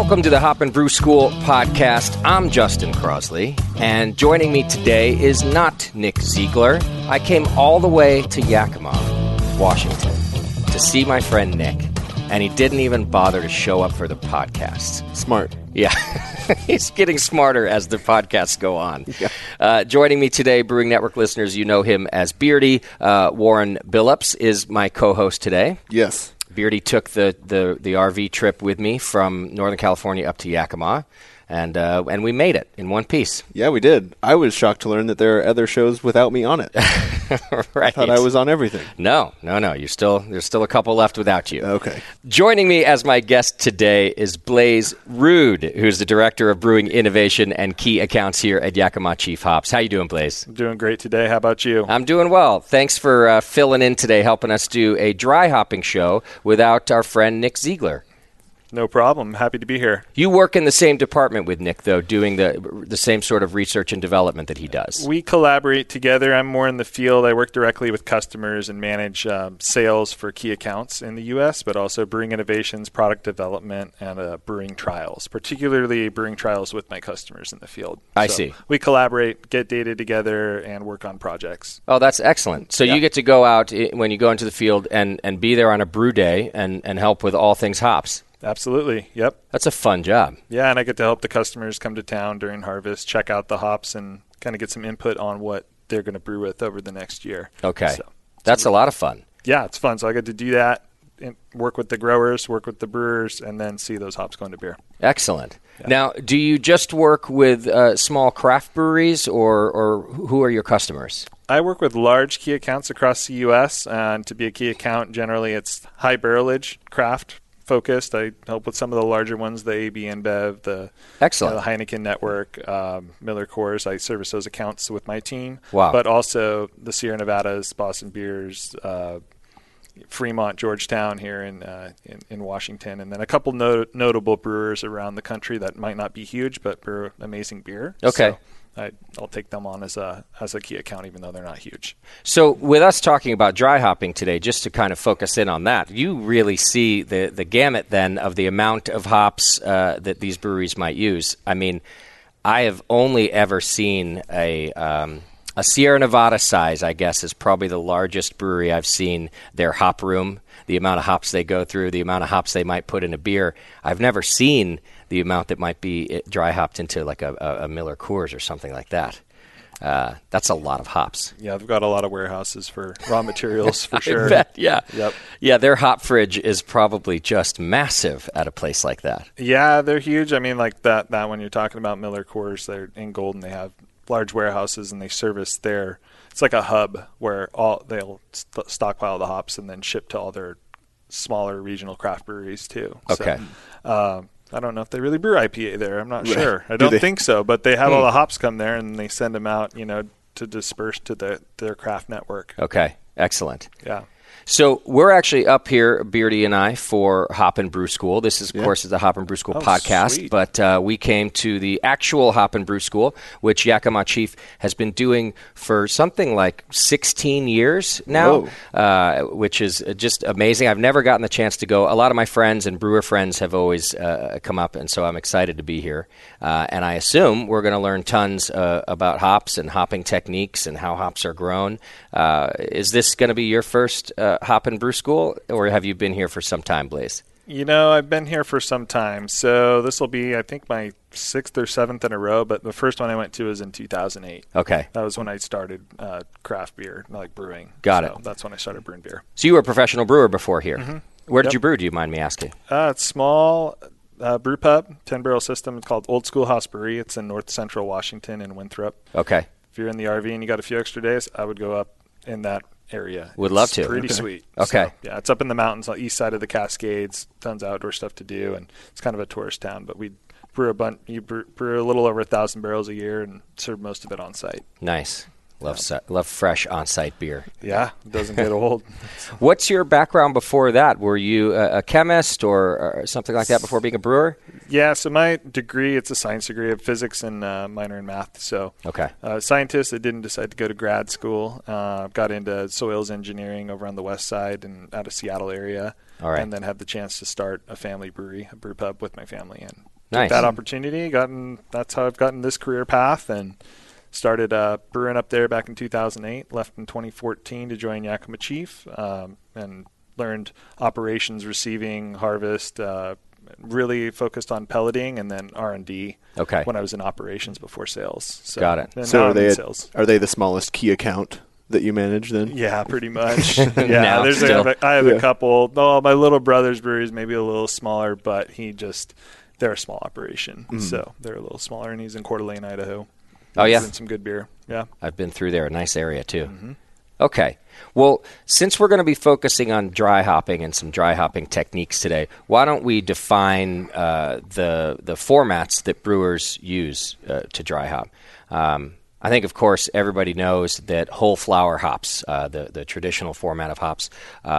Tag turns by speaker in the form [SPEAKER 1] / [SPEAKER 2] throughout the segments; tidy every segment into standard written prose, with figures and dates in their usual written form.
[SPEAKER 1] Welcome to the Hop and Brew School podcast. I'm Justin Crosley, and joining me today is not Nick Ziegler. I came all the way to Yakima, Washington, to see my friend Nick, and he didn't even bother to show up for the podcast.
[SPEAKER 2] Smart.
[SPEAKER 1] Yeah, he's getting smarter as the podcasts go on. Yeah. Joining me today, Brewing Network listeners, you know him as Beardy. Warren Billups is my co-host today.
[SPEAKER 2] Yes.
[SPEAKER 1] Beardy took the RV trip with me from Northern California up to Yakima, and we made it in one piece.
[SPEAKER 2] Yeah, we did. I was shocked to learn that there are other shows without me on it.
[SPEAKER 1] Right.
[SPEAKER 2] I thought I was on everything.
[SPEAKER 1] No. There's still a couple left without you.
[SPEAKER 2] Okay.
[SPEAKER 1] Joining me as my guest today is Blaze Rude, who's the Director of Brewing Innovation and Key Accounts here at Yakima Chief Hops. How you doing, Blaze?
[SPEAKER 3] I'm doing great today. How about you?
[SPEAKER 1] I'm doing well. Thanks for filling in today, helping us do a dry hopping show without our friend Nick Ziegler.
[SPEAKER 3] No problem. Happy to be here.
[SPEAKER 1] You work in the same department with Nick, though, doing the same sort of research and development that he does.
[SPEAKER 3] We collaborate together. I'm more in the field. I work directly with customers and manage sales for key accounts in the U.S., but also brewing innovations, product development, and brewing trials, particularly brewing trials with my customers in the field.
[SPEAKER 1] I see.
[SPEAKER 3] We collaborate, get data together, and work on projects.
[SPEAKER 1] Oh, that's excellent. So you get to go out when you go into the field and be there on a brew day and help with all things hops.
[SPEAKER 3] Absolutely. Yep.
[SPEAKER 1] That's a fun job.
[SPEAKER 3] Yeah, and I get to help the customers come to town during harvest, check out the hops, and kind of get some input on what they're going to brew with over the next year.
[SPEAKER 1] Okay. So, that's a lot of fun.
[SPEAKER 3] Yeah, it's fun. So I get to do that, and work with the growers, work with the brewers, and then see those hops go into beer.
[SPEAKER 1] Excellent.
[SPEAKER 3] Yeah.
[SPEAKER 1] Now, do you just work with small craft breweries, or who are your customers?
[SPEAKER 3] I work with large key accounts across the U.S., and to be a key account, generally it's high barrelage, craft focused. I help with some of the larger ones, the AB InBev, the Heineken Network, Miller Coors. I service those accounts with my team.
[SPEAKER 1] Wow.
[SPEAKER 3] But also the Sierra Nevadas, Boston Beers, Fremont, Georgetown here in Washington, and then a couple notable brewers around the country that might not be huge but brew amazing beer.
[SPEAKER 1] Okay.
[SPEAKER 3] So I'll take them on as a key account, even though they're not huge.
[SPEAKER 1] So with us talking about dry hopping today, just to kind of focus in on that, you really see the gamut then of the amount of hops that these breweries might use. I mean, I have only ever seen a Sierra Nevada size, I guess, is probably the largest brewery I've seen. Their hop room, the amount of hops they go through, the amount of hops they might put in a beer. I've never seen the amount that might be dry hopped into like a Miller Coors or something like that. That's a lot of hops.
[SPEAKER 3] Yeah, they've got a lot of warehouses for raw materials for sure.
[SPEAKER 1] I bet, yeah.
[SPEAKER 3] Yep.
[SPEAKER 1] Yeah, their hop fridge is probably just massive at a place like that.
[SPEAKER 3] Yeah, they're huge. I mean, like that one you're talking about, Miller Coors, they're in Golden. They have large warehouses, and they service there. It's like a hub where they'll stockpile the hops and then ship to all their smaller regional craft breweries too.
[SPEAKER 1] Okay.
[SPEAKER 3] So, I don't know if they really brew IPA there. I'm not sure. I don't think so, but they have all the hops come there and they send them out, to disperse to their craft network.
[SPEAKER 1] Okay. Excellent.
[SPEAKER 3] Yeah.
[SPEAKER 1] So we're actually up here, Beardy and I, for Hop and Brew School. This is, of course, is the Hop and Brew School podcast,
[SPEAKER 3] sweet.
[SPEAKER 1] But we came to the actual Hop and Brew School, which Yakima Chief has been doing for something like 16 years now, which is just amazing. I've never gotten the chance to go. A lot of my friends and brewer friends have always come up, and so I'm excited to be here. And I assume we're going to learn tons about hops and hopping techniques and how hops are grown. Is this going to be your first Hop and Brew School, or have you been here for some time, Blaze?
[SPEAKER 3] I've been here for some time. So this will be, I think, my 6th or 7th in a row, but the first one I went to was in 2008.
[SPEAKER 1] Okay.
[SPEAKER 3] That was when I started craft beer, like brewing.
[SPEAKER 1] Got it.
[SPEAKER 3] That's when I started brewing beer.
[SPEAKER 1] So you were a professional brewer before here.
[SPEAKER 3] Mm-hmm.
[SPEAKER 1] Where did you brew, do you mind me asking?
[SPEAKER 3] It's small brew pub, 10-barrel system. It's called Old Schoolhouse Brewery. It's in north central Washington in Winthrop.
[SPEAKER 1] Okay.
[SPEAKER 3] If you're in the RV and you got a few extra days, I would go up in that area.
[SPEAKER 1] Would love to.
[SPEAKER 3] Pretty sweet.
[SPEAKER 1] Okay.
[SPEAKER 3] So, yeah, it's up in the mountains on the east side of the Cascades. Tons of outdoor stuff to do, and it's kind of a tourist town. But we brew brew a little over 1,000 barrels a year and serve most of it on site.
[SPEAKER 1] Nice. Love fresh on-site beer.
[SPEAKER 3] Yeah, it doesn't get old.
[SPEAKER 1] What's your background before that? Were you a chemist or something like that before being a brewer?
[SPEAKER 3] Yeah, so my degree, it's a science degree of physics and minor in math. So,
[SPEAKER 1] okay.
[SPEAKER 3] Scientist, I didn't decide to go to grad school. Got into soils engineering over on the west side and out of Seattle area.
[SPEAKER 1] All right.
[SPEAKER 3] And then had the chance to start a family brewery, a brew pub with my family, and
[SPEAKER 1] Nice.
[SPEAKER 3] That opportunity. That's how I've gotten this career path, and started brewing up there back in 2008. Left in 2014 to join Yakima Chief, and learned operations, receiving, harvest. Really focused on pelleting, and then R&D.
[SPEAKER 1] Okay.
[SPEAKER 3] When I was in operations before sales. So,
[SPEAKER 1] got it.
[SPEAKER 2] So are they the smallest key account that you manage then?
[SPEAKER 3] Yeah, pretty much.
[SPEAKER 1] I
[SPEAKER 3] have a couple. Oh, my little brother's brewery is maybe a little smaller, but they're a small operation, so they're a little smaller, and he's in Coeur d'Alene, Idaho.
[SPEAKER 1] Oh, yeah.
[SPEAKER 3] Doing some good beer. Yeah.
[SPEAKER 1] I've been through there. A nice area, too.
[SPEAKER 3] Mm-hmm.
[SPEAKER 1] Okay. Well, since we're going to be focusing on dry hopping and some dry hopping techniques today, why don't we define the formats that brewers use to dry hop? I think, of course, everybody knows that whole flower hops, the traditional format of hops,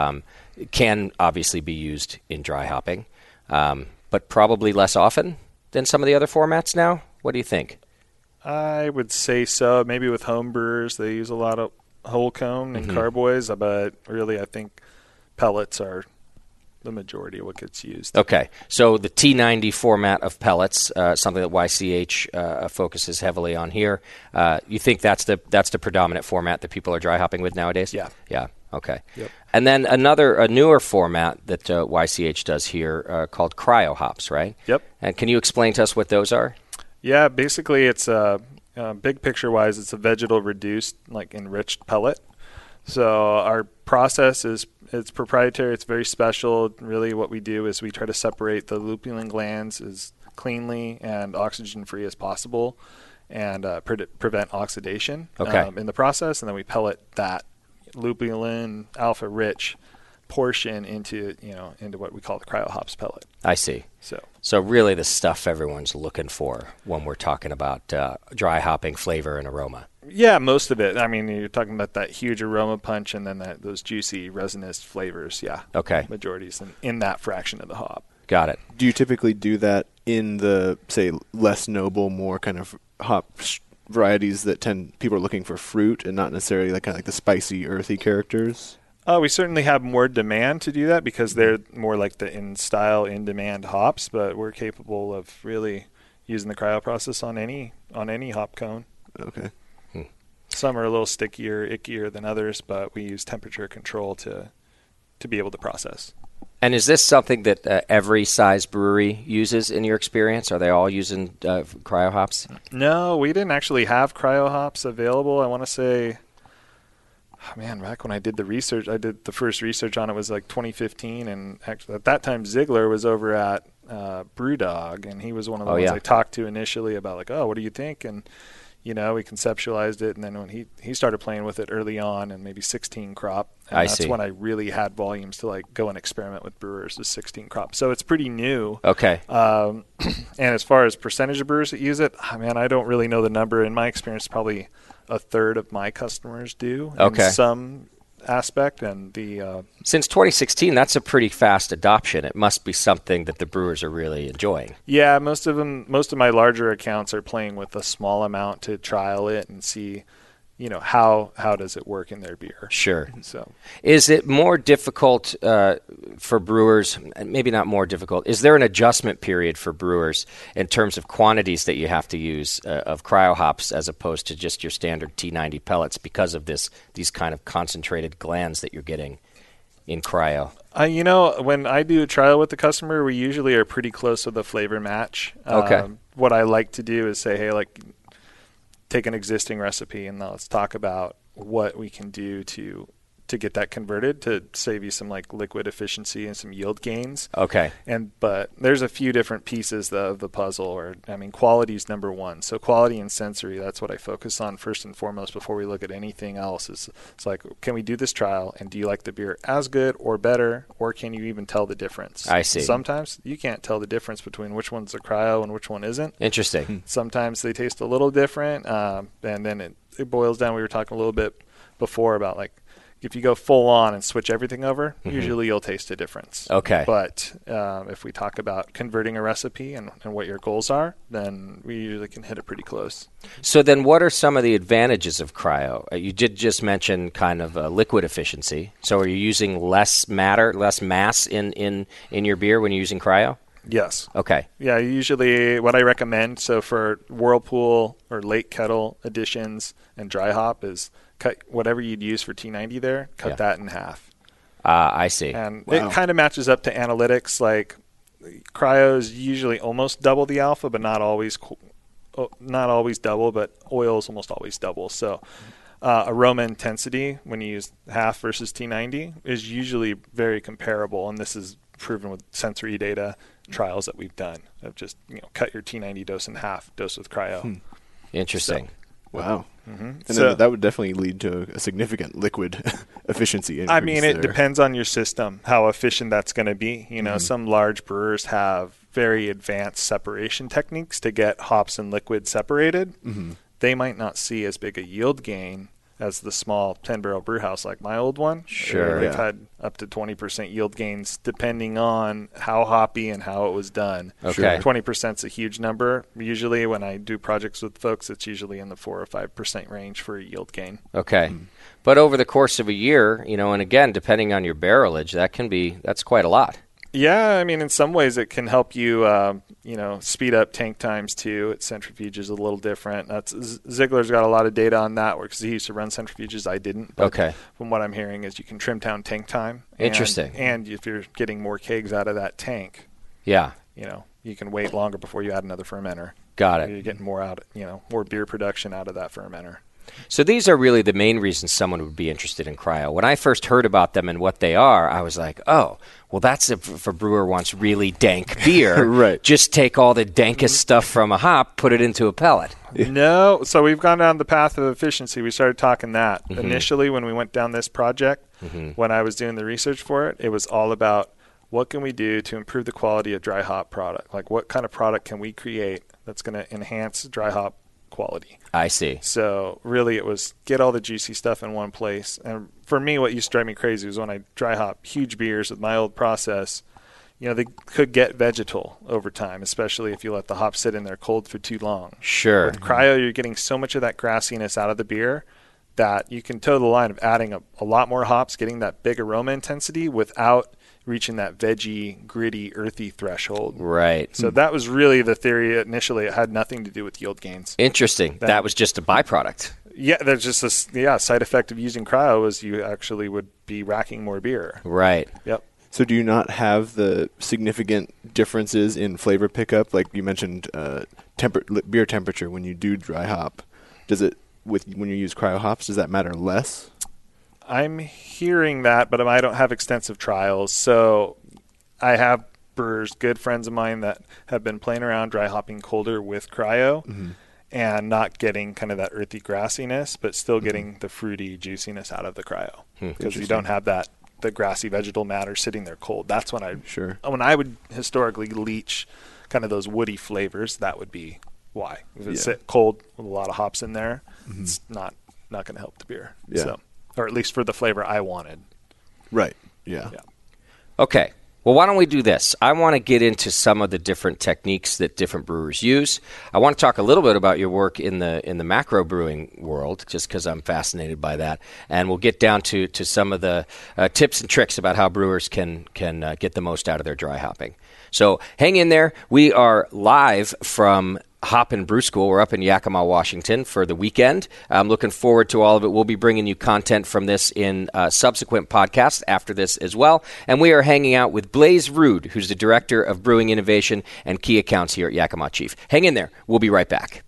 [SPEAKER 1] can obviously be used in dry hopping, but probably less often than some of the other formats now. What do you think?
[SPEAKER 3] I would say so. Maybe with home brewers, they use a lot of whole cone and carboys, but really I think pellets are the majority of what gets used.
[SPEAKER 1] Okay, so the T90 format of pellets, something that YCH focuses heavily on here. You think that's the predominant format that people are dry hopping with nowadays?
[SPEAKER 3] Yeah.
[SPEAKER 1] Yeah. Okay.
[SPEAKER 3] Yep.
[SPEAKER 1] And then a newer format that YCH does here called cryo hops, right?
[SPEAKER 3] Yep.
[SPEAKER 1] And can you explain to us what those are?
[SPEAKER 3] Yeah, basically it's big picture-wise, it's a vegetal reduced, like enriched pellet. So our process it's proprietary. It's very special. Really what we do is we try to separate the lupulin glands as cleanly and oxygen-free as possible, and prevent oxidation in the process. And then we pellet that lupulin alpha-rich portion into what we call the cryo hops pellet.
[SPEAKER 1] I see. So really the stuff everyone's looking for when we're talking about dry hopping flavor and aroma.
[SPEAKER 3] Yeah, most of it. I mean, you're talking about that huge aroma punch and then those juicy resinous flavors. Yeah.
[SPEAKER 1] Okay.
[SPEAKER 3] Majority's in that fraction of the hop.
[SPEAKER 1] Got it.
[SPEAKER 2] Do you typically do that in the, say, less noble, more kind of hop varieties that people are looking for fruit and not necessarily like kind of like the spicy, earthy characters?
[SPEAKER 3] We certainly have more demand to do that because they're more like the in-style, in-demand hops, but we're capable of really using the cryo process on any hop cone.
[SPEAKER 2] Okay.
[SPEAKER 3] Some are a little stickier, ickier than others, but we use temperature control to be able to process.
[SPEAKER 1] And is this something that every size brewery uses in your experience? Are they all using cryo hops?
[SPEAKER 3] No, we didn't actually have cryo hops available. I want to say... back when I did the research, I did the first research on it was like 2015, and actually at that time Ziegler was over at Brewdog, and he was one of the ones I talked to initially about like, what do you think? And we conceptualized it, and then when he started playing with it early on, and maybe 16 crop, and that's when I really had volumes to like go and experiment with brewers with 16 crop. So it's pretty new.
[SPEAKER 1] Okay.
[SPEAKER 3] And as far as percentage of brewers that use it, I don't really know the number. In my experience, probably a third of my customers do in some aspect. And
[SPEAKER 1] since 2016, that's a pretty fast adoption. It must be something that the brewers are really enjoying.
[SPEAKER 3] Yeah, most of my larger accounts are playing with a small amount to trial it and see, how does it work in their beer.
[SPEAKER 1] Sure.
[SPEAKER 3] So,
[SPEAKER 1] is it more difficult for brewers? Maybe not more difficult. Is there an adjustment period for brewers in terms of quantities that you have to use of cryo hops as opposed to just your standard T90 pellets because of these kind of concentrated glands that you're getting in cryo?
[SPEAKER 3] When I do a trial with the customer, we usually are pretty close to the flavor match.
[SPEAKER 1] Okay.
[SPEAKER 3] What I like to do is say, hey, take an existing recipe and let's talk about what we can do to get that converted to save you some like liquid efficiency and some yield gains.
[SPEAKER 1] Okay.
[SPEAKER 3] But there's a few different pieces of the puzzle. Quality is number one. So quality and sensory, that's what I focus on first and foremost before we look at anything else. It's like, can we do this trial, and do you like the beer as good or better, or can you even tell the difference?
[SPEAKER 1] I see.
[SPEAKER 3] Sometimes you can't tell the difference between which one's a cryo and which one isn't.
[SPEAKER 1] Interesting.
[SPEAKER 3] Sometimes they taste a little different, and then it boils down. We were talking a little bit before about like, if you go full on and switch everything over, usually you'll taste a difference.
[SPEAKER 1] Okay.
[SPEAKER 3] But if we talk about converting a recipe and what your goals are, then we usually can hit it pretty close.
[SPEAKER 1] So then what are some of the advantages of cryo? You did just mention kind of liquid efficiency. So are you using less mass in your beer when you're using cryo?
[SPEAKER 3] Yes.
[SPEAKER 1] Okay.
[SPEAKER 3] Yeah, usually what I recommend, so for Whirlpool or late kettle additions and dry hop, is cut whatever you'd use for T90 there, cut that in half.
[SPEAKER 1] I see.
[SPEAKER 3] And it kind of matches up to analytics. Like cryo is usually almost double the alpha, but not always double, but oil is almost always double. So aroma intensity when you use half versus T90 is usually very comparable, and this is proven with sensory data trials that we've done of just cut your T90 dose in half, dose with cryo.
[SPEAKER 1] Interesting.
[SPEAKER 2] So, wow.
[SPEAKER 3] Mm-hmm.
[SPEAKER 2] And then that would definitely lead to a significant liquid efficiency increase.
[SPEAKER 3] I mean, it depends on your system, how efficient that's going to be. Some large brewers have very advanced separation techniques to get hops and liquid separated.
[SPEAKER 2] Mm-hmm.
[SPEAKER 3] They might not see as big a yield gain as the small 10-barrel brew house like my old one.
[SPEAKER 1] Sure.
[SPEAKER 3] They've had up to 20% yield gains depending on how hoppy and how it was done.
[SPEAKER 1] Okay.
[SPEAKER 3] 20% is a huge number. Usually when I do projects with folks, it's usually in the 4 or 5% range for a yield gain.
[SPEAKER 1] Okay. But over the course of a year, and again, depending on your barrelage, that's quite a lot.
[SPEAKER 3] Yeah, I mean, in some ways it can help you, speed up tank times too. Centrifuges a little different. Ziegler's got a lot of data on that because he used to run centrifuges. I didn't. But
[SPEAKER 1] okay.
[SPEAKER 3] From what I'm hearing is you can trim down tank time.
[SPEAKER 1] Interesting.
[SPEAKER 3] And if you're getting more kegs out of that tank,
[SPEAKER 1] yeah,
[SPEAKER 3] you can wait longer before you add another fermenter.
[SPEAKER 1] Got it.
[SPEAKER 3] You're getting more out, more beer production out of that fermenter.
[SPEAKER 1] So these are really the main reasons someone would be interested in cryo. When I first heard about them and what they are, I was like, oh, well, that's if a brewer wants really dank beer.
[SPEAKER 2] Right.
[SPEAKER 1] Just take all the dankest stuff from a hop, put it into a pellet.
[SPEAKER 3] No. So we've gone down the path of efficiency. We started talking that.
[SPEAKER 1] Mm-hmm.
[SPEAKER 3] Initially, when we went down this project, when I was doing the research for it, it was all about what can we do to improve the quality of dry hop product? Like what kind of product can we create that's going to enhance dry hop quality?
[SPEAKER 1] I see.
[SPEAKER 3] So really it was get all the juicy stuff in one place. And for me, what used to drive me crazy was when I dry hop huge beers with my old process, they could get vegetal over time, especially if you let the hops sit in there cold for too long.
[SPEAKER 1] Sure.
[SPEAKER 3] With cryo, you're getting so much of that grassiness out of the beer that you can toe the line of adding a lot more hops, getting that big aroma intensity without reaching that veggie, gritty, earthy threshold.
[SPEAKER 1] Right.
[SPEAKER 3] So that was really the theory initially. It had nothing to do with yield gains.
[SPEAKER 1] Interesting. That was just a byproduct.
[SPEAKER 3] Yeah, there's just a side effect of using cryo is you actually would be racking more beer.
[SPEAKER 1] Right.
[SPEAKER 3] Yep.
[SPEAKER 2] So do you not have the significant differences in flavor pickup? Like you mentioned beer temperature when you do dry hop. Does it, when you use cryo hops, does that matter less?
[SPEAKER 3] I'm hearing that, but I don't have extensive trials. So I have brewers, good friends of mine that have been playing around dry hopping colder with cryo and not getting kind of that earthy grassiness, but still getting the fruity juiciness out of the cryo because you don't have the grassy vegetal matter sitting there cold. That's when I would historically leach kind of those woody flavors. That would be why. If it's sit cold with a lot of hops in there, it's not going to help the beer.
[SPEAKER 2] Yeah.
[SPEAKER 3] So. Or at least for the flavor I wanted.
[SPEAKER 2] Right. Yeah.
[SPEAKER 1] Okay. Well, why don't we do this? I want to get into some of the different techniques that different brewers use. I want to talk a little bit about your work in the macro brewing world, just because I'm fascinated by that. And we'll get down to some of the tips and tricks about how brewers can get the most out of their dry hopping. So hang in there. We are live from Hop and Brew School. We're up in Yakima, Washington for the weekend. I'm looking forward to all of it. We'll be bringing you content from this in subsequent podcasts after this as well. And we are hanging out with Blaze Rood, who's the Director of Brewing Innovation and Key Accounts here at Yakima Chief. Hang in there. We'll be right back.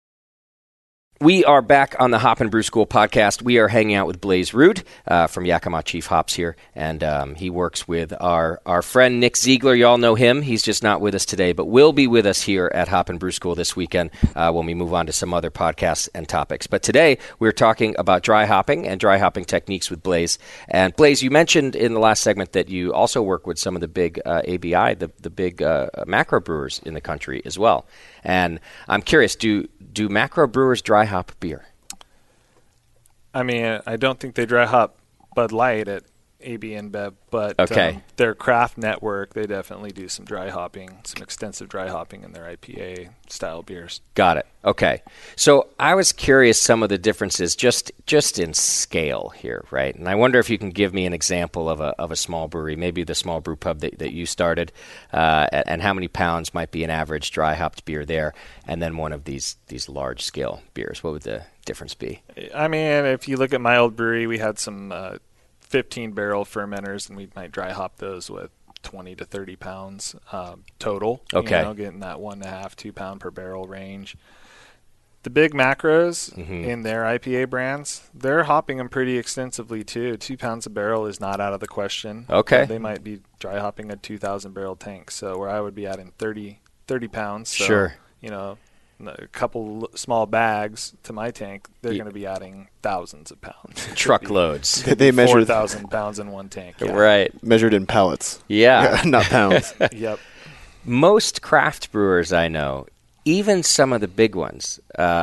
[SPEAKER 1] We are back on the Hop and Brew School podcast. We are hanging out with Blaze Rood from Yakima Chief Hops here, and he works with our friend Nick Ziegler. You all know him. He's just not with us today, but will be with us here at Hop and Brew School this weekend when we move on to some other podcasts and topics. But today, we're talking about dry hopping and dry hopping techniques with Blaze. And Blaze, you mentioned in the last segment that you also work with some of the big ABI, the big macro brewers in the country as well. And I'm curious, do macro brewers dry hop beer?
[SPEAKER 3] I mean, I don't think they dry hop Bud Light at AB InBev, but
[SPEAKER 1] okay.
[SPEAKER 3] Their craft network, they definitely do some dry hopping, some extensive dry hopping in their IPA style beers.
[SPEAKER 1] Got it. Okay. So I was curious some of the differences just in scale here, right? And I wonder if you can give me an example of a small brewery, maybe the small brew pub that you started, and how many pounds might be an average dry hopped beer there, and then one of these large scale beers. What would the difference be?
[SPEAKER 3] I mean, if you look at my old brewery, we had some 15-barrel fermenters, and we might dry hop those with 20 to 30 pounds total.
[SPEAKER 1] Okay.
[SPEAKER 3] Getting that 1.5, 2 pound per barrel range. The big macros in their IPA brands, they're hopping them pretty extensively too. 2 pounds a barrel is not out of the question.
[SPEAKER 1] Okay.
[SPEAKER 3] They might be dry hopping a 2,000 barrel tank. So where I would be adding 30 pounds. So,
[SPEAKER 1] sure.
[SPEAKER 3] A couple small bags to my tank, they're going to be adding thousands of pounds.
[SPEAKER 1] Truckloads.
[SPEAKER 2] They measure
[SPEAKER 3] 4,000 pounds in one tank. Yeah.
[SPEAKER 1] Right.
[SPEAKER 2] Measured in pallets.
[SPEAKER 1] Yeah.
[SPEAKER 2] Not pounds.
[SPEAKER 3] Yep.
[SPEAKER 1] Most craft brewers I know, even some of the big ones,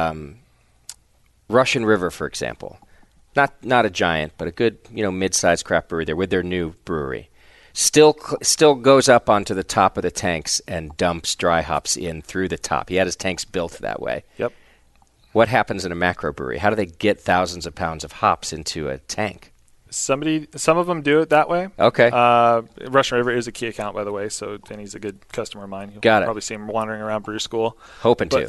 [SPEAKER 1] Russian River, for example, not a giant, but a good mid-sized craft brewery there with their new brewery, still goes up onto the top of the tanks and dumps dry hops in through the top. He had his tanks built that way.
[SPEAKER 3] Yep.
[SPEAKER 1] What happens in a macro brewery? How do they get thousands of pounds of hops into a tank?
[SPEAKER 3] Some of them do it that way.
[SPEAKER 1] Okay.
[SPEAKER 3] Russian River is a key account, by the way, so Vinny's a good customer of mine. You'll
[SPEAKER 1] Got it.
[SPEAKER 3] probably see him wandering around brew school.
[SPEAKER 1] Hoping to.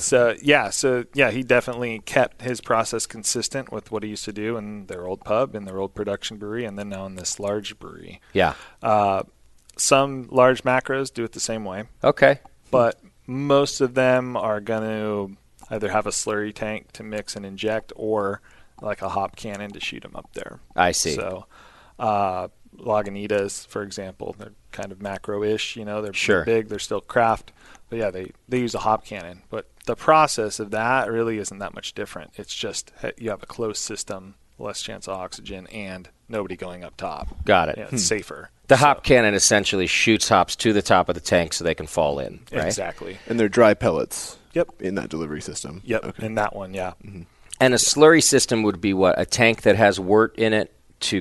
[SPEAKER 3] He definitely kept his process consistent with what he used to do in their old pub, in their old production brewery, and then now in this large brewery.
[SPEAKER 1] Yeah.
[SPEAKER 3] Some large macros do it the same way.
[SPEAKER 1] Okay.
[SPEAKER 3] But most of them are going to either have a slurry tank to mix and inject or like a hop cannon to shoot them up there.
[SPEAKER 1] I see.
[SPEAKER 3] So Lagunitas, for example, they're kind of macro-ish. They're
[SPEAKER 1] sure.
[SPEAKER 3] big, they're still craft. But yeah, they use a hop cannon. But the process of that really isn't that much different. It's just you have a closed system, less chance of oxygen, and nobody going up top.
[SPEAKER 1] Got it.
[SPEAKER 3] It's safer.
[SPEAKER 1] The hop cannon essentially shoots hops to the top of the tank so they can fall in, right?
[SPEAKER 3] Exactly.
[SPEAKER 2] And they're dry pellets.
[SPEAKER 3] Yep.
[SPEAKER 2] In that delivery system.
[SPEAKER 3] Yep.
[SPEAKER 2] Okay.
[SPEAKER 3] In that one, yeah.
[SPEAKER 2] Mm-hmm.
[SPEAKER 1] And a slurry system would be what? A tank that has wort in it to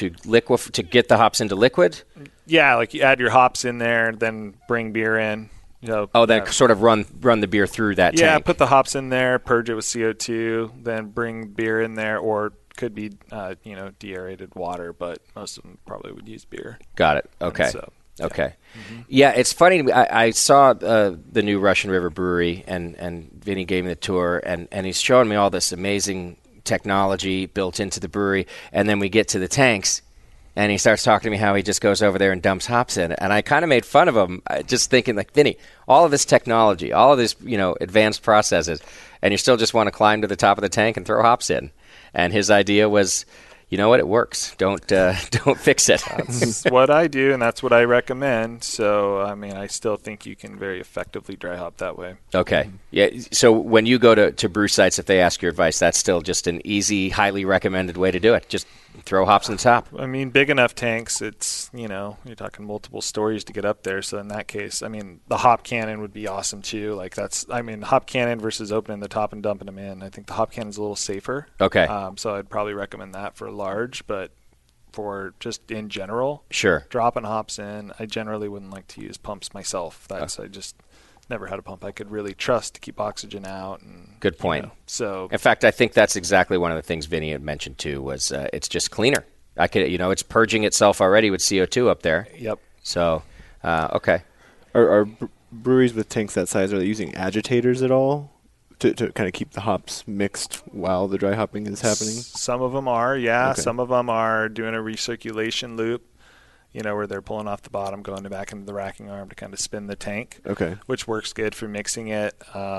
[SPEAKER 1] get the hops into liquid?
[SPEAKER 3] Yeah, like you add your hops in there, then bring beer in.
[SPEAKER 1] Then sort of run the beer through that tank.
[SPEAKER 3] Yeah, put the hops in there, purge it with CO2, then bring beer in there, or could be deaerated water, but most of them probably would use beer.
[SPEAKER 1] Got it. Okay. Okay.
[SPEAKER 3] Mm-hmm.
[SPEAKER 1] Yeah, it's funny to me. I saw the new Russian River Brewery, and Vinny gave me the tour, and he's showing me all this amazing technology built into the brewery, and then we get to the tanks, and he starts talking to me how he just goes over there and dumps hops in it. And I kind of made fun of him, just thinking, like, Vinny, all of this technology, all of this advanced processes, and you still just want to climb to the top of the tank and throw hops in. And his idea was, you know what, it works. Don't fix it.
[SPEAKER 3] That's what I do, and that's what I recommend. So, I still think you can very effectively dry hop that way.
[SPEAKER 1] Okay. Yeah. So when you go to brew sites, if they ask your advice, that's still just an easy, highly recommended way to do it. Just throw hops on the top.
[SPEAKER 3] Big enough tanks, it's, you're talking multiple stories to get up there. So in that case, the hop cannon would be awesome too. Like hop cannon versus opening the top and dumping them in. I think the hop cannon's a little safer.
[SPEAKER 1] Okay.
[SPEAKER 3] So I'd probably recommend that for large, but for just in general,
[SPEAKER 1] sure,
[SPEAKER 3] dropping hops in, I generally wouldn't like to use pumps myself. I just never had a pump I could really trust to keep oxygen out. And,
[SPEAKER 1] good point.
[SPEAKER 3] So,
[SPEAKER 1] in fact, I think that's exactly one of the things Vinny had mentioned too. Was it's just cleaner. It's purging itself already with CO2 up there.
[SPEAKER 3] Yep.
[SPEAKER 1] So, okay.
[SPEAKER 2] Are breweries with tanks that size, are they using agitators at all to kind of keep the hops mixed while the dry hopping is happening?
[SPEAKER 3] Some of them are, yeah.
[SPEAKER 2] Okay.
[SPEAKER 3] Some of them are doing a recirculation loop, where they're pulling off the bottom, going back into the racking arm to kind of spin the tank.
[SPEAKER 2] Okay.
[SPEAKER 3] Which works good for mixing it.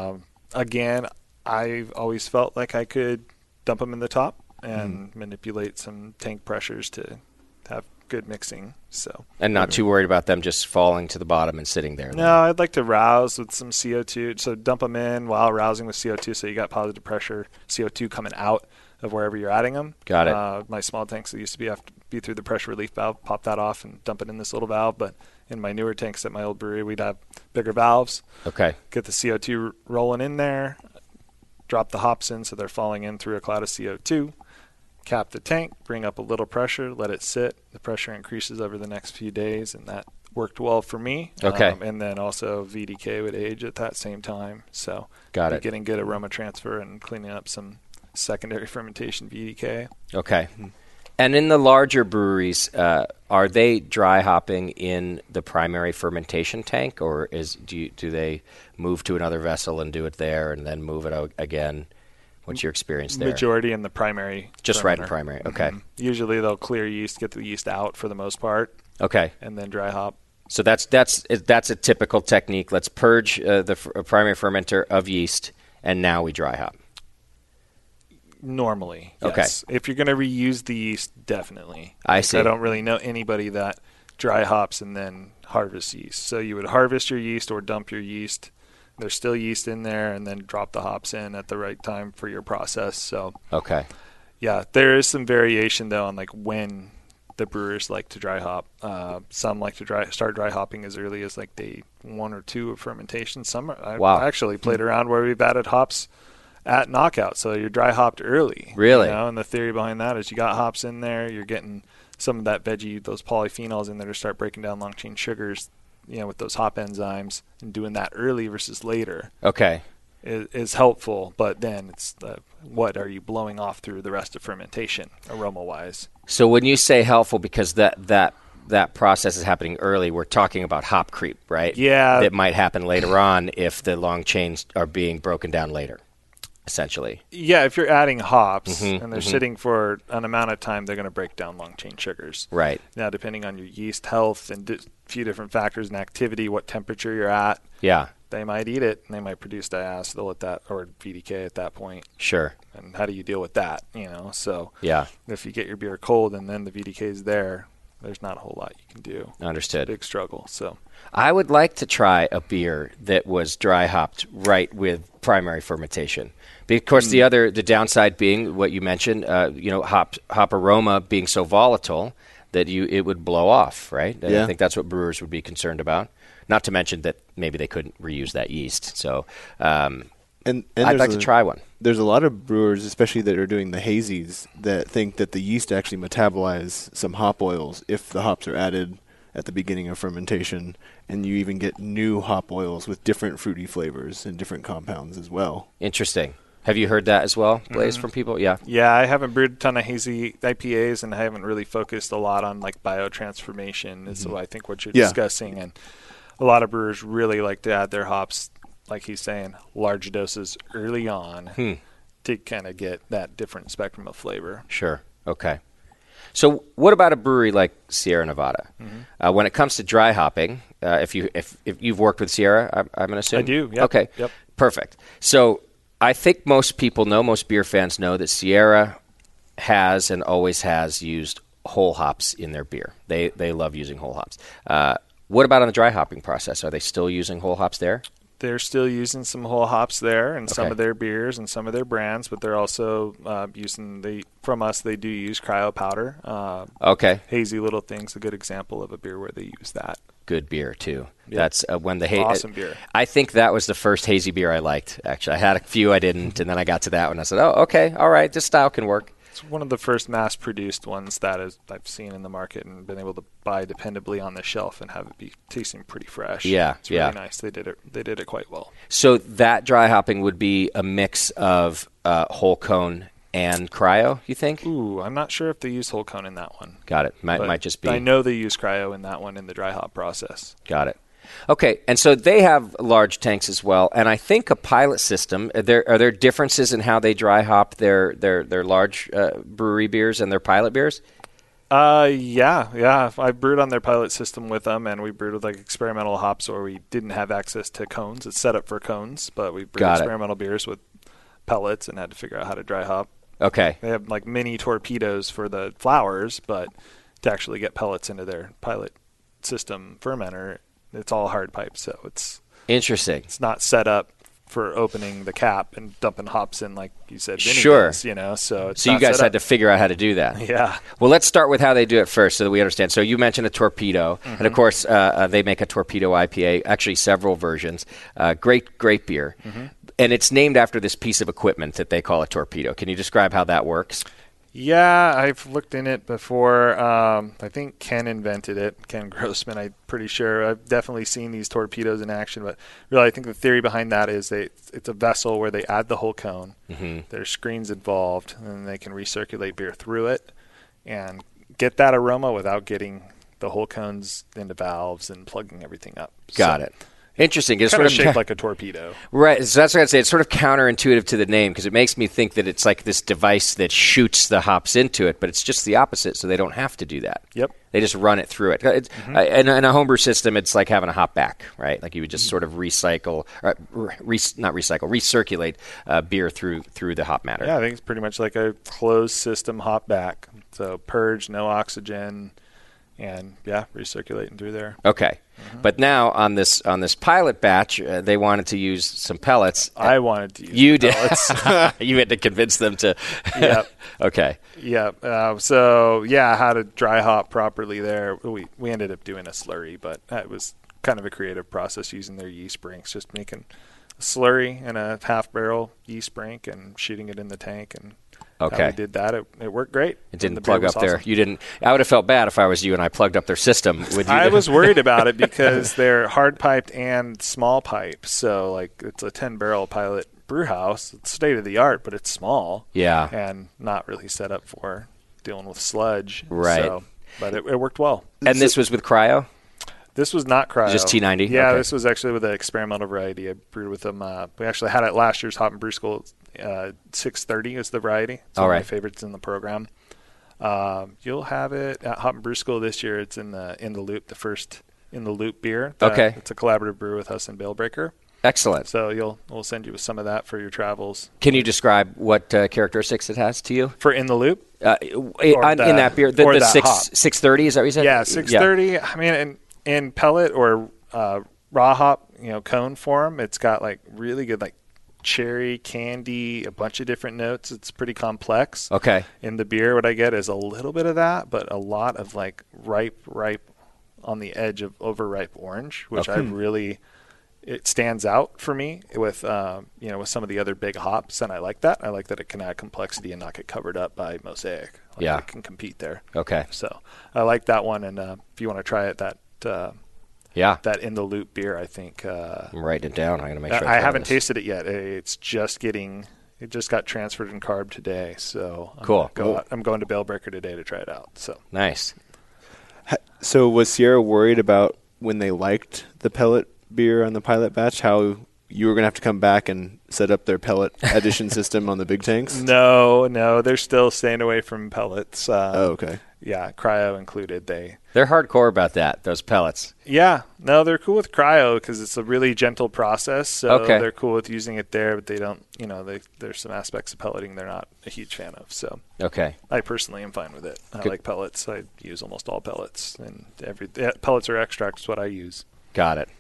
[SPEAKER 3] Again, I've always felt like I could dump them in the top and manipulate some tank pressures to have good mixing.
[SPEAKER 1] And not too worried about them just falling to the bottom and sitting there.
[SPEAKER 3] No, I'd like to rouse with some CO2. So dump them in while rousing with CO2, so you got positive pressure CO2 coming out of wherever you're adding them.
[SPEAKER 1] Got it.
[SPEAKER 3] My small tanks that used to have to be through the pressure relief valve, pop that off and dump it in this little valve. But in my newer tanks at my old brewery, we'd have bigger valves.
[SPEAKER 1] Okay.
[SPEAKER 3] Get the CO2 rolling in there, drop the hops in so they're falling in through a cloud of CO2. cap the tank, bring up a little pressure, let it sit. The pressure increases over the next few days, and that worked well for me.
[SPEAKER 1] Okay.
[SPEAKER 3] And then also VDK would age at that same time. So
[SPEAKER 1] got it.
[SPEAKER 3] Getting good aroma transfer and cleaning up some secondary fermentation VDK.
[SPEAKER 1] Okay. And in the larger breweries, are they dry hopping in the primary fermentation tank, or do they move to another vessel and do it there and then move it out again? What's your experience there?
[SPEAKER 3] Majority in the primary.
[SPEAKER 1] Just
[SPEAKER 3] fermenter.
[SPEAKER 1] right in primary. Okay.
[SPEAKER 3] Mm-hmm. Usually they'll clear yeast, get the yeast out for the most part.
[SPEAKER 1] Okay.
[SPEAKER 3] And then dry hop.
[SPEAKER 1] So that's a typical technique. Let's purge the primary fermenter of yeast, and now we dry hop.
[SPEAKER 3] Normally,
[SPEAKER 1] Okay.
[SPEAKER 3] yes. If you're going to reuse the yeast, definitely.
[SPEAKER 1] I see.
[SPEAKER 3] I don't really know anybody that dry hops and then harvests yeast. So you would harvest your yeast or dump your yeast. There's still yeast in there, and then drop the hops in at the right time for your process. So,
[SPEAKER 1] okay.
[SPEAKER 3] Yeah, there is some variation though on like when the brewers like to dry hop. Some like to start dry hopping as early as like day 1 or 2 of fermentation. Some I actually played around where we've added hops at knockout, so you're dry hopped early.
[SPEAKER 1] Really?
[SPEAKER 3] And the theory behind that is you got hops in there, you're getting some of that veggie, those polyphenols in there to start breaking down long chain sugars, with those hop enzymes, and doing that early versus later.
[SPEAKER 1] Okay.
[SPEAKER 3] Is helpful, but then it's what are you blowing off through the rest of fermentation, aroma-wise?
[SPEAKER 1] So when you say helpful, because that process is happening early, we're talking about hop creep, right?
[SPEAKER 3] Yeah.
[SPEAKER 1] That might happen later on if the long chains are being broken down later, essentially.
[SPEAKER 3] Yeah, if you're adding hops and they're sitting for an amount of time, they're going to break down long chain sugars.
[SPEAKER 1] Right.
[SPEAKER 3] Now, depending on your yeast health and a few different factors and activity, what temperature you're at,
[SPEAKER 1] yeah,
[SPEAKER 3] they might eat it and they might produce diacetyl at that, or VDK at that point.
[SPEAKER 1] Sure.
[SPEAKER 3] And how do you deal with that? So
[SPEAKER 1] yeah,
[SPEAKER 3] if you get your beer cold and then the VDK is there, there's not a whole lot you can do.
[SPEAKER 1] Understood.
[SPEAKER 3] It's a big struggle. So
[SPEAKER 1] I would like to try a beer that was dry hopped right with primary fermentation. Of course, the downside being what you mentioned, hop aroma being so volatile that it would blow off, right?
[SPEAKER 2] Yeah.
[SPEAKER 1] I think that's what brewers would be concerned about. Not to mention that maybe they couldn't reuse that yeast. So and I'd like to try one.
[SPEAKER 2] There's a lot of brewers, especially that are doing the hazies, that think that the yeast actually metabolize some hop oils if the hops are added at the beginning of fermentation, and you even get new hop oils with different fruity flavors and different compounds as well.
[SPEAKER 1] Interesting. Have you heard that as well, Blaze, from people? Yeah.
[SPEAKER 3] Yeah, I haven't brewed a ton of hazy IPAs, and I haven't really focused a lot on like biotransformation. Is I think what you're discussing, and a lot of brewers really like to add their hops, like he's saying, large doses early on to kind of get that different spectrum of flavor.
[SPEAKER 1] Sure. Okay. So what about a brewery like Sierra Nevada? When it comes to dry hopping, if you've worked with Sierra, I'm going to assume?
[SPEAKER 3] I do, yep.
[SPEAKER 1] Okay.
[SPEAKER 3] Yep.
[SPEAKER 1] Perfect. So I think most beer fans know that Sierra has and always has used whole hops in their beer. They love using whole hops. What about on the dry hopping process? Are they still using whole hops there?
[SPEAKER 3] They're still using some whole hops there in some
[SPEAKER 1] Okay.
[SPEAKER 3] of their beers and some of their brands, but they're also using from us. They do use cryo powder.
[SPEAKER 1] Okay.
[SPEAKER 3] Hazy Little Thing's a good example of a beer where they use that.
[SPEAKER 1] Good beer too.
[SPEAKER 3] Yeah.
[SPEAKER 1] That's when the
[SPEAKER 3] Awesome beer.
[SPEAKER 1] I think that was the first hazy beer I liked. Actually, I had a few I didn't, and then I got to that one. I said, "Oh, okay, all right, this style can work."
[SPEAKER 3] It's one of the first mass-produced ones that I've seen in the market and been able to buy dependably on the shelf and have it be tasting pretty fresh.
[SPEAKER 1] Yeah,
[SPEAKER 3] it's really nice. They did it quite well.
[SPEAKER 1] So that dry hopping would be a mix of whole cone and cryo, you think?
[SPEAKER 3] Ooh, I'm not sure if they use whole cone in that one.
[SPEAKER 1] Got it. Might just be.
[SPEAKER 3] I know they use cryo in that one in the dry hop process.
[SPEAKER 1] Got it. Okay, and so they have large tanks as well, and I think a pilot system. Are there differences in how they dry hop their large brewery beers and their pilot beers?
[SPEAKER 3] Yeah. I brewed on their pilot system with them, and we brewed with like experimental hops, or we didn't have access to cones. It's set up for cones, but we brewed experimental beers with pellets and had to figure out how to dry hop.
[SPEAKER 1] Okay.
[SPEAKER 3] They have like mini torpedoes for the flowers, but to actually get pellets into their pilot system fermenter, it's all hard pipe, so it's
[SPEAKER 1] interesting.
[SPEAKER 3] It's not set up for opening the cap and dumping hops in, like you said.
[SPEAKER 1] Sure.
[SPEAKER 3] So
[SPEAKER 1] you guys had to figure out how to do that.
[SPEAKER 3] Yeah.
[SPEAKER 1] Well, let's start with how they do it first so that we understand. So you mentioned a torpedo, and of course they make a torpedo IPA, actually several versions. Great beer. And it's named after this piece of equipment that they call a torpedo. Can you describe how that works?
[SPEAKER 3] Yeah, I've looked in it before. I think Ken invented it, Ken Grossman, I'm pretty sure. I've definitely seen these torpedoes in action, but really I think the theory behind that is it's a vessel where they add the whole cone. Mm-hmm. There's screens involved, and they can recirculate beer through it and get that aroma without getting the whole cones into valves and plugging everything up.
[SPEAKER 1] Got it. Interesting. It's
[SPEAKER 3] kind of shaped like a torpedo.
[SPEAKER 1] Right. So that's what I'd say. It's sort of counterintuitive to the name because it makes me think that it's like this device that shoots the hops into it, but it's just the opposite, so they don't have to do that.
[SPEAKER 3] Yep.
[SPEAKER 1] They just run it through it. In a homebrew system, it's like having a hop back, right? Like you would just sort of recirculate beer through the hop matter.
[SPEAKER 3] Yeah, I think it's pretty much like a closed system hop back. So purge, no oxygen, and recirculating through there.
[SPEAKER 1] Okay. Mm-hmm. But now on this pilot batch, they wanted to use some pellets.
[SPEAKER 3] I wanted to use
[SPEAKER 1] you did.
[SPEAKER 3] pellets.
[SPEAKER 1] You had to convince them to.
[SPEAKER 3] Yep.
[SPEAKER 1] Okay.
[SPEAKER 3] Yeah. How to dry hop properly there. We ended up doing a slurry, but it was kind of a creative process using their yeast brinks, just making a slurry and a half barrel yeast brink and shooting it in the tank. And
[SPEAKER 1] okay.
[SPEAKER 3] We did that. It worked great.
[SPEAKER 1] It didn't plug up there. You didn't. I would have felt bad if I was you and I plugged up their system. Would you?
[SPEAKER 3] I was worried about it because they're hard piped and small pipe. So like it's a 10-barrel pilot brew house. It's state of the art, but it's small.
[SPEAKER 1] Yeah.
[SPEAKER 3] And not really set up for dealing with sludge.
[SPEAKER 1] Right.
[SPEAKER 3] So, but it worked well.
[SPEAKER 1] And this was with cryo?
[SPEAKER 3] This was not cryo.
[SPEAKER 1] Just T90?
[SPEAKER 3] Yeah,
[SPEAKER 1] okay.
[SPEAKER 3] This was actually with an experimental variety. I brewed with them. We actually had it last year's Hop and Brew School. 630 is the variety. It's one of my favorites in the program. You'll have it at Hop and Brew School this year. It's in the Loop, the first In the Loop beer.
[SPEAKER 1] Okay.
[SPEAKER 3] It's a collaborative brew with us and Bale-Breaker.
[SPEAKER 1] Excellent.
[SPEAKER 3] So we'll send you with some of that for your travels.
[SPEAKER 1] Can you describe what characteristics it has to you?
[SPEAKER 3] For In the Loop?
[SPEAKER 1] In that beer, the 630, is that what you said?
[SPEAKER 3] Yeah, 630. Yeah. I mean, in pellet or raw hop, cone form, it's got like really good like cherry, candy, a bunch of different notes. It's pretty complex.
[SPEAKER 1] Okay.
[SPEAKER 3] In the beer, what I get is a little bit of that, but a lot of like ripe on the edge of overripe orange, which it stands out for me with with some of the other big hops, and I like that. I like that it can add complexity and not get covered up by Mosaic. It can compete there.
[SPEAKER 1] Okay.
[SPEAKER 3] So I like that one, and if you want to try it, that In the Loop beer, I think.
[SPEAKER 1] I'm writing it down. I'm going to make sure
[SPEAKER 3] I haven't tasted it yet. It just got transferred in carb today, so
[SPEAKER 1] cool.
[SPEAKER 3] I'm going to Bale-Breaker today to try it out. So
[SPEAKER 1] nice.
[SPEAKER 2] So was Sierra worried about when they liked the pellet beer on the pilot batch, how you were going to have to come back and set up their pellet addition system on the big tanks?
[SPEAKER 3] No, they're still staying away from pellets.
[SPEAKER 2] Okay.
[SPEAKER 3] Yeah, cryo included.
[SPEAKER 1] They're hardcore about that, those pellets.
[SPEAKER 3] Yeah. No, they're cool with cryo because it's a really gentle process. So they're cool with using it there, but they don't, there's some aspects of pelleting they're not a huge fan of. So I personally am fine with it. I like pellets. I use almost all pellets, and pellets or extracts is what I use.
[SPEAKER 1] Got it.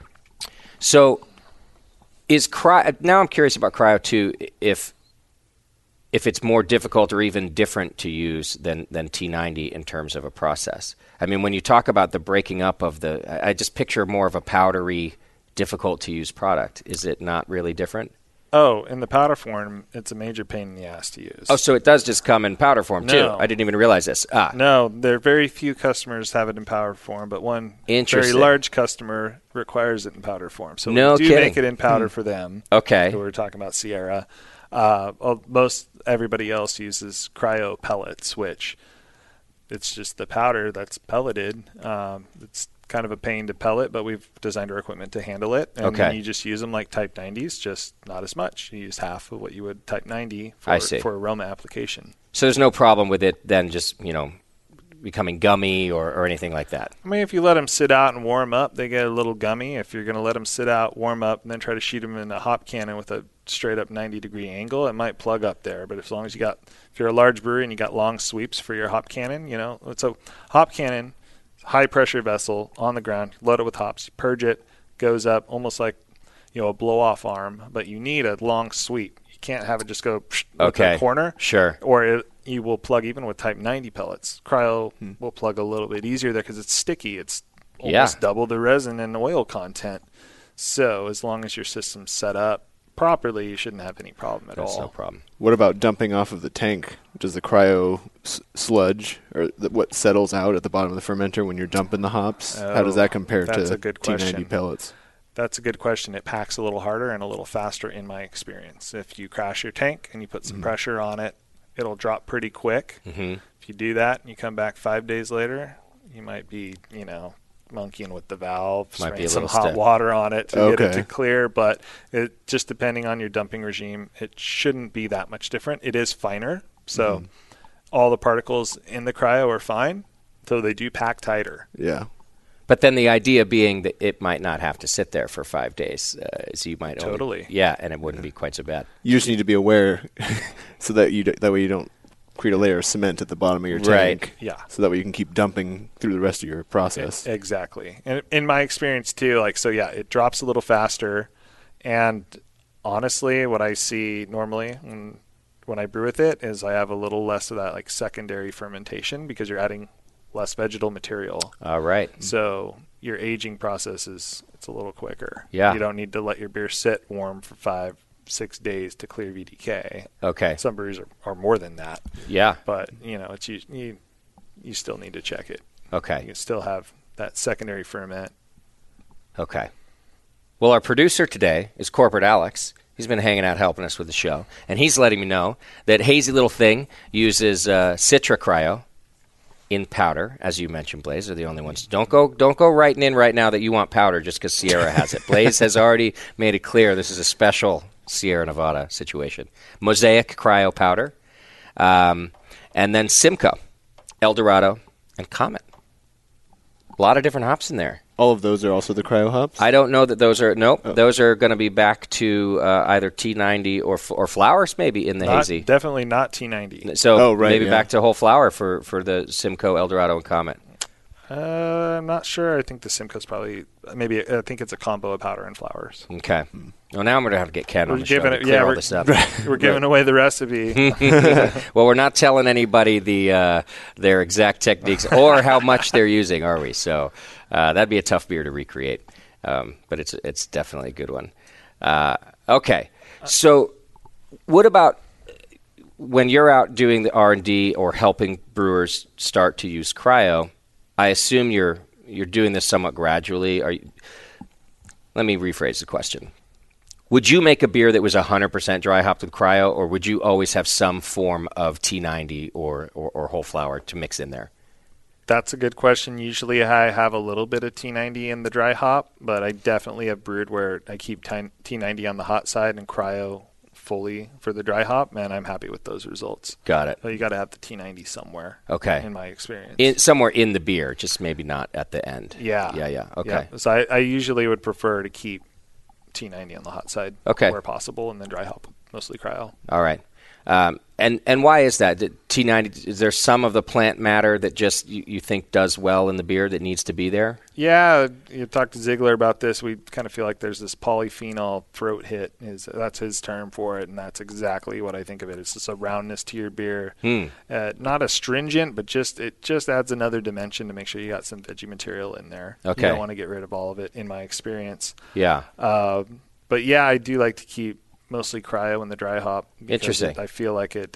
[SPEAKER 1] So is cryo, now I'm curious about cryo too, if it's more difficult or even different to use than T90 in terms of a process. I mean, when you talk about the breaking up of I just picture more of a powdery, difficult to use product. Is it not really different?
[SPEAKER 3] Oh, in the powder form, it's a major pain in the ass to use.
[SPEAKER 1] Oh, so it does just come in powder form too. I didn't even realize this.
[SPEAKER 3] No, there are very few customers have it in powder form, but one very large customer requires it in powder form. So we do make it in powder for them.
[SPEAKER 1] Okay.
[SPEAKER 3] So we're talking about Sierra. Most everybody else uses cryo pellets, which it's just the powder that's pelleted. It's kind of a pain to pellet, but we've designed our equipment to handle it. And you just use them like Type 90s, just not as much. You use half of what you would Type 90 for aroma application.
[SPEAKER 1] So there's no problem with it then just, becoming gummy or anything like that?
[SPEAKER 3] I mean, if you let them sit out and warm up, they get a little gummy. If you're going to let them sit out, warm up, and then try to shoot them in a hop cannon with a straight up 90-degree angle, it might plug up there. But as long as if you're a large brewery and you got long sweeps for your hop cannon, it's a hop cannon, high pressure vessel on the ground, load it with hops, purge it, goes up almost like a blow off arm, but you need a long sweep. You can't have it just go with the corner.
[SPEAKER 1] Sure.
[SPEAKER 3] Or you will plug even with Type 90 pellets. Cryo will plug a little bit easier there because it's sticky. It's almost double the resin and oil content. So as long as your system's set up properly, you shouldn't have any problem at all.
[SPEAKER 1] That's no problem.
[SPEAKER 2] What about dumping off of the tank Does the cryo sludge, or what settles out at the bottom of the fermenter when you're dumping the hops, how does that compare to T90 pellets?
[SPEAKER 3] That's a good question. It packs a little harder and a little faster in my experience. If you crash your tank and you put some pressure on it, it'll drop pretty quick.
[SPEAKER 1] Mm-hmm.
[SPEAKER 3] If you do that and you come back 5 days later, you might be, monkeying with the valve, spraying some hot water on it to get it to clear. But it just depending on your dumping regime, it shouldn't be that much different. It is finer, so all the particles in the cryo are fine, so they do pack tighter.
[SPEAKER 2] Yeah.
[SPEAKER 1] But then the idea being that it might not have to sit there for 5 days, so you might and it wouldn't be quite so bad.
[SPEAKER 2] You just need to be aware, so that way you don't create a layer of cement at the bottom of your tank.
[SPEAKER 3] Yeah.
[SPEAKER 2] So that way you can keep dumping through the rest of your process.
[SPEAKER 3] Exactly. And in my experience too, it drops a little faster. And honestly, what I see normally when I brew with it is I have a little less of that secondary fermentation because you're adding less vegetal material.
[SPEAKER 1] All right.
[SPEAKER 3] So your aging process it's a little quicker.
[SPEAKER 1] Yeah.
[SPEAKER 3] You don't need to let your beer sit warm for 5-6 days to clear VDK.
[SPEAKER 1] Okay.
[SPEAKER 3] Some breweries are more than that.
[SPEAKER 1] Yeah.
[SPEAKER 3] But it's you still need to check it.
[SPEAKER 1] Okay.
[SPEAKER 3] You can still have that secondary ferment.
[SPEAKER 1] Okay. Well, our producer today is Corporate Alex. He's been hanging out helping us with the show, and he's letting me know that Hazy Little Thing uses Citra Cryo in powder, as you mentioned. Blaze are the only ones. Don't go writing in right now that you want powder just because Sierra has it. Blaze has already made it clear this is a special Sierra Nevada situation. Mosaic Cryo powder, and then Simcoe, Eldorado, and Comet. A lot of different hops in there.
[SPEAKER 2] All of those are also the cryo hops?
[SPEAKER 1] I don't know that those are. Nope, those are going to be back to either T90 or flowers, maybe in the hazy.
[SPEAKER 3] Definitely not T90.
[SPEAKER 1] So maybe back to whole flower for the Simcoe, Eldorado, and Comet.
[SPEAKER 3] I'm not sure. I think the Simcoe's probably I think it's a combo of powder and flowers.
[SPEAKER 1] Okay. Well, now I'm going to have to get Ken on the show to clear all this up.
[SPEAKER 3] We're giving away the recipe.
[SPEAKER 1] Well, we're not telling anybody their exact techniques or how much they're using, are we? So that'd be a tough beer to recreate. But it's definitely a good one. Okay. So what about when you're out doing the R&D or helping brewers start to use cryo? I assume you're doing this somewhat gradually. Let me rephrase the question. Would you make a beer that was 100% dry hopped with cryo, or would you always have some form of T90 or whole flower to mix in there?
[SPEAKER 3] That's a good question. Usually I have a little bit of T90 in the dry hop, but I definitely have brewed where I keep T90 on the hot side and cryo fully for the dry hop, and I'm happy with those results.
[SPEAKER 1] Got it.
[SPEAKER 3] So you got to have the T90 somewhere.
[SPEAKER 1] Okay.
[SPEAKER 3] In my experience,
[SPEAKER 1] somewhere in the beer, just maybe not at the end.
[SPEAKER 3] Yeah.
[SPEAKER 1] Okay.
[SPEAKER 3] Yeah. So I usually would prefer to keep T90 on the hot side, where possible, and then dry hop mostly cryo.
[SPEAKER 1] All right. And why is that? T90, is there some of the plant matter that just you think does well in the beer that needs to be there?
[SPEAKER 3] Yeah, you talked to Ziegler about this. We kind of feel like there's this polyphenol throat hit. That's his term for it, and that's exactly what I think of it. It's just a roundness to your beer. Not astringent, but it just adds another dimension to make sure you got some veggie material in there.
[SPEAKER 1] Okay.
[SPEAKER 3] You don't want to get rid of all of it, in my experience.
[SPEAKER 1] Yeah.
[SPEAKER 3] But yeah, I do like to keep mostly cryo in the dry hop.
[SPEAKER 1] Interesting.
[SPEAKER 3] I feel like it's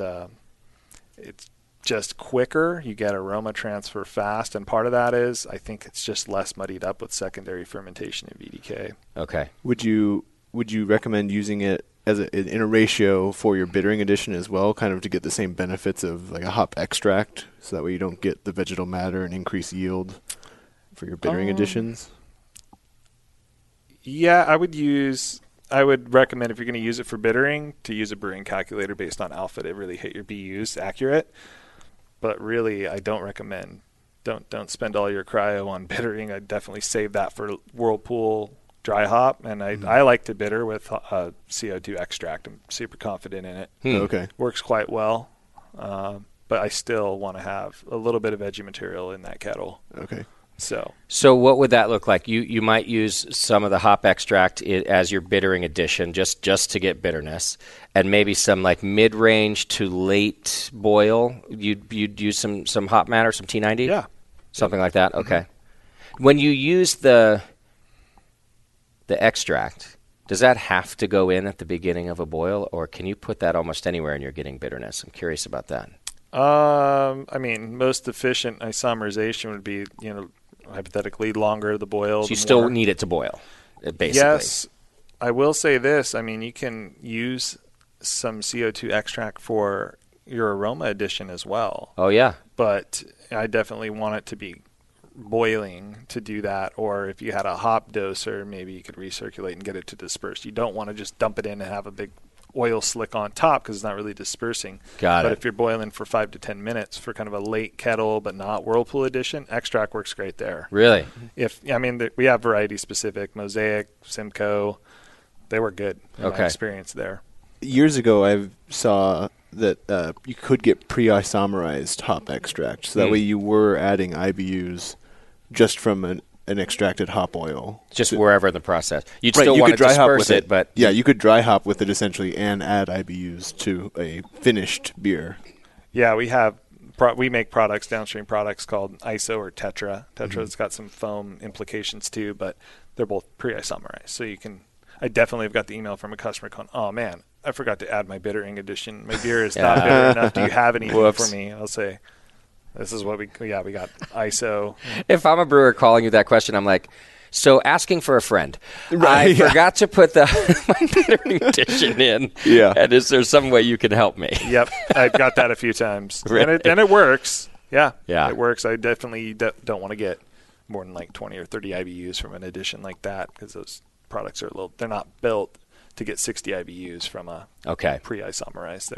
[SPEAKER 3] just quicker. You get aroma transfer fast, and part of that is I think it's just less muddied up with secondary fermentation in VDK.
[SPEAKER 1] Okay.
[SPEAKER 2] Would you recommend using it in a ratio for your bittering addition as well, kind of to get the same benefits of like a hop extract, so that way you don't get the vegetal matter and increase yield for your bittering additions?
[SPEAKER 3] Yeah, I would recommend, if you're going to use it for bittering, to use a brewing calculator based on alpha to really hit your BUs accurate. But really, I don't recommend. Don't spend all your cryo on bittering. I'd definitely save that for Whirlpool dry hop. And I like to bitter with CO2 extract. I'm super confident in it.
[SPEAKER 2] Okay.
[SPEAKER 3] Works quite well. But I still want to have a little bit of veggie material in that kettle.
[SPEAKER 2] Okay.
[SPEAKER 1] So what would that look like? You might use some of the hop extract as your bittering addition, just to get bitterness, and maybe some like mid-range to late boil. You'd use some hop matter, some T90, something like that. Okay. When you use the extract, does that have to go in at the beginning of a boil, or can you put that almost anywhere and you're getting bitterness? I'm curious about that.
[SPEAKER 3] I mean, most efficient isomerization would be, hypothetically longer the boil.
[SPEAKER 1] So you still need it to boil, basically.
[SPEAKER 3] Yes. I will say this. I mean, you can use some CO2 extract for your aroma addition as well.
[SPEAKER 1] Oh, yeah.
[SPEAKER 3] But I definitely want it to be boiling to do that. Or if you had a hop doser, maybe you could recirculate and get it to disperse. You don't want to just dump it in and have a big oil slick on top because it's not really dispersing.
[SPEAKER 1] Got it.
[SPEAKER 3] But if you're boiling for 5 to 10 minutes for kind of a late kettle but not Whirlpool edition, extract works great there.
[SPEAKER 1] Really?
[SPEAKER 3] We have variety specific, Mosaic, Simcoe. They were good in my experience there.
[SPEAKER 2] Years ago, I saw that you could get pre-isomerized hop extract. So that way you were adding IBUs just from an extracted hop oil.
[SPEAKER 1] Just wherever in the process. You'd still want to disperse it, but...
[SPEAKER 2] Yeah, you could dry hop with it essentially and add IBUs to a finished beer.
[SPEAKER 3] Yeah, we make products, downstream products called ISO or Tetra. Tetra's got some foam implications too, but they're both pre-isomerized. So I definitely have got the email from a customer going, oh man, I forgot to add my bittering addition. My beer is not bitter enough. Do you have anything for me? I'll say, this is what we got ISO.
[SPEAKER 1] If I'm a brewer calling you that question, I'm like, so asking for a friend. Right, I forgot to put my bittering addition in.
[SPEAKER 2] Yeah.
[SPEAKER 1] And is there some way you can help me?
[SPEAKER 3] Yep. I've got that a few times.
[SPEAKER 1] Really?
[SPEAKER 3] And it works. Yeah.
[SPEAKER 1] Yeah.
[SPEAKER 3] It works. I definitely don't want to get more than like 20 or 30 IBUs from an addition like that because those products are they're not built to get 60 IBUs from a pre-isomerized.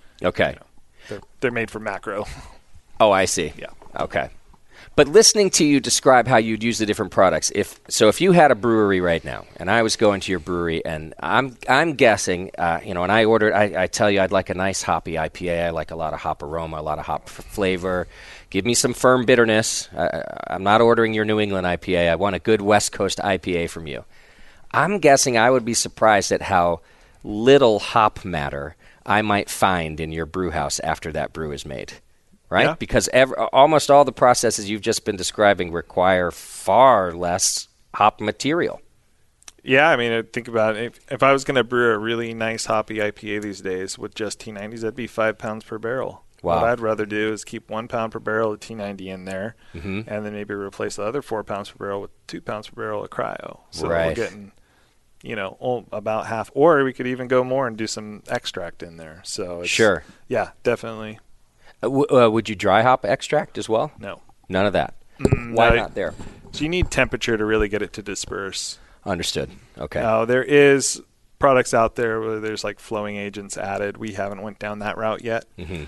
[SPEAKER 3] They're made for macro.
[SPEAKER 1] Oh, I see.
[SPEAKER 3] Yeah.
[SPEAKER 1] Okay. But listening to you describe how you'd use the different products, if you had a brewery right now, and I was going to your brewery, and I'm guessing, and I ordered, I tell you I'd like a nice hoppy IPA. I like a lot of hop aroma, a lot of hop flavor. Give me some firm bitterness. I'm not ordering your New England IPA. I want a good West Coast IPA from you. I'm guessing I would be surprised at how little hop matter I might find in your brew house after that brew is made, right?
[SPEAKER 3] Yeah.
[SPEAKER 1] Because almost all the processes you've just been describing require far less hop material.
[SPEAKER 3] Yeah, I mean, think about it. If I was going to brew a really nice hoppy IPA these days with just T90s, that'd be 5 pounds per barrel.
[SPEAKER 1] Wow.
[SPEAKER 3] What I'd rather do is keep 1 pound per barrel of T90 in there, and then maybe replace the other 4 pounds per barrel with 2 pounds per barrel of cryo. So we're getting about half. Or we could even go more and do some extract in there. So
[SPEAKER 1] sure.
[SPEAKER 3] Yeah, definitely.
[SPEAKER 1] Would you dry hop extract as well?
[SPEAKER 3] No.
[SPEAKER 1] None of that. Why not there?
[SPEAKER 3] So you need temperature to really get it to disperse.
[SPEAKER 1] Understood. Okay.
[SPEAKER 3] There is products out there where there's like flowing agents added. We haven't went down that route yet.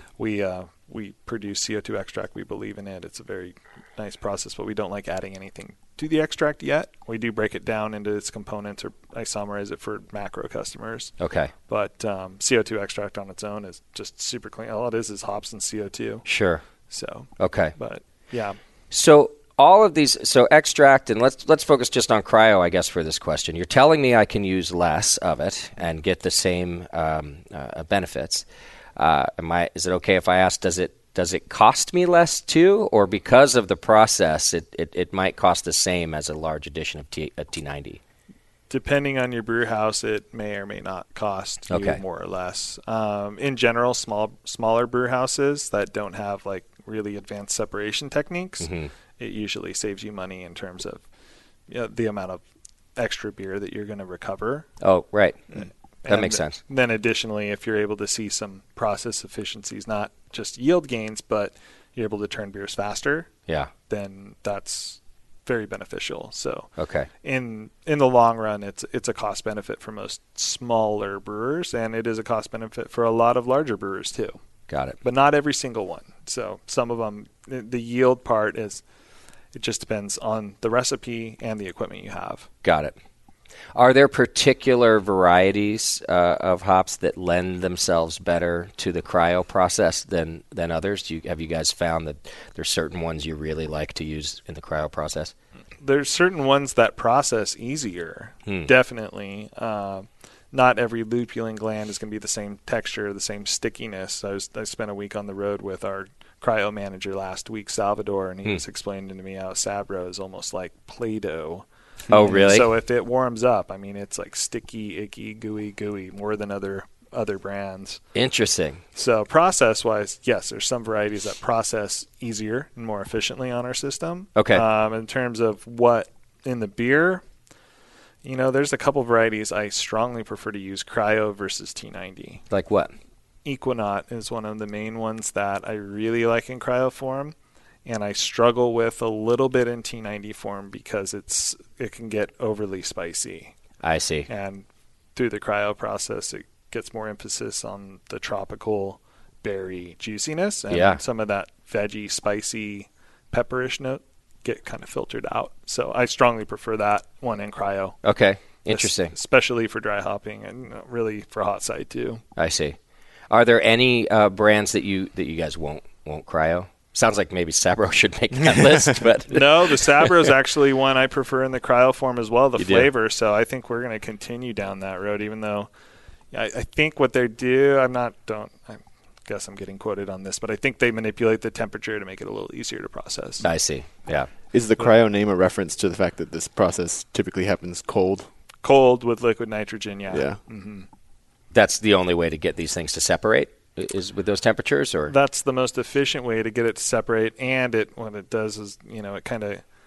[SPEAKER 3] We produce CO2 extract. We believe in it. It's a very nice process, but we don't like adding anything to the extract yet. We do break it down into its components or isomerize it for macro customers.
[SPEAKER 1] Okay.
[SPEAKER 3] But CO2 extract on its own is just super clean. All it is hops and CO2.
[SPEAKER 1] Sure.
[SPEAKER 3] So.
[SPEAKER 1] Okay.
[SPEAKER 3] But yeah.
[SPEAKER 1] So all of these, extract, and let's focus just on cryo, I guess, for this question. You're telling me I can use less of it and get the same benefits. Is it okay if I ask, does it cost me less too, or because of the process, it might cost the same as a large addition of T90?
[SPEAKER 3] Depending on your brew house, it may or may not cost you more or less. In general, smaller brew houses that don't have like really advanced separation techniques, it usually saves you money in terms of the amount of extra beer that you're going to recover.
[SPEAKER 1] Oh, right. That makes sense.
[SPEAKER 3] Then additionally, if you're able to see some process efficiencies, not just yield gains, but you're able to turn beers faster, then that's very beneficial. So in the long run, it's a cost benefit for most smaller brewers, and it is a cost benefit for a lot of larger brewers too.
[SPEAKER 1] Got it.
[SPEAKER 3] But not every single one. So some of them, the yield part it just depends on the recipe and the equipment you have.
[SPEAKER 1] Got it. Are there particular varieties of hops that lend themselves better to the cryo process than others? Have you guys found that there's certain ones you really like to use in the cryo process?
[SPEAKER 3] There's certain ones that process easier, definitely. Not every lupulin gland is going to be the same texture, the same stickiness. I spent a week on the road with our cryo manager last week, Salvador, and he was explaining to me how Sabro is almost like Play-Doh.
[SPEAKER 1] Oh, really?
[SPEAKER 3] So if it warms up, I mean, it's like sticky, icky, gooey, more than other other brands.
[SPEAKER 1] Interesting.
[SPEAKER 3] So process-wise, yes, there's some varieties that process easier and more efficiently on our system.
[SPEAKER 1] Okay.
[SPEAKER 3] In terms of what in the beer, there's a couple varieties I strongly prefer to use cryo versus T90.
[SPEAKER 1] Like what?
[SPEAKER 3] Equinaut is one of the main ones that I really like in cryo form, and I struggle with a little bit in T90 form because it can get overly spicy.
[SPEAKER 1] I see.
[SPEAKER 3] And through the cryo process, it gets more emphasis on the tropical berry juiciness, and some of that veggie, spicy, pepperish note get kind of filtered out. So I strongly prefer that one in cryo.
[SPEAKER 1] Okay, interesting.
[SPEAKER 3] Especially for dry hopping and really for hot side too.
[SPEAKER 1] I see. Are there any brands that you guys won't cryo? Sounds like maybe Sabro should make that list, but
[SPEAKER 3] no, the Sabro is actually one I prefer in the cryo form as well, the flavor. So I think we're going to continue down that road, even though I think what they do, I guess I'm getting quoted on this, but I think they manipulate the temperature to make it a little easier to process.
[SPEAKER 1] I see. Yeah.
[SPEAKER 2] Is the cryo name a reference to the fact that this process typically happens cold?
[SPEAKER 3] Cold with liquid nitrogen, yeah.
[SPEAKER 2] Yeah.
[SPEAKER 3] Mm-hmm.
[SPEAKER 1] That's the only way to get these things to separate, is with those temperatures, or
[SPEAKER 3] that's the most efficient way to get it to separate. And what it does is, it kind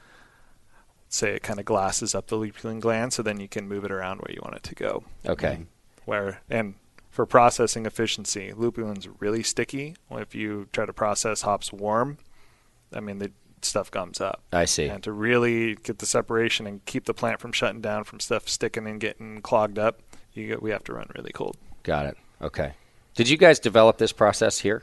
[SPEAKER 3] of glasses up the lupulin gland, so then you can move it around where you want it to go.
[SPEAKER 1] Okay.
[SPEAKER 3] And for processing efficiency, lupulin's really sticky. If you try to process hops warm, the stuff gums up.
[SPEAKER 1] I see.
[SPEAKER 3] And to really get the separation and keep the plant from shutting down from stuff sticking and getting clogged up, we have to run really cold.
[SPEAKER 1] Got it. Okay. Did you guys develop this process here?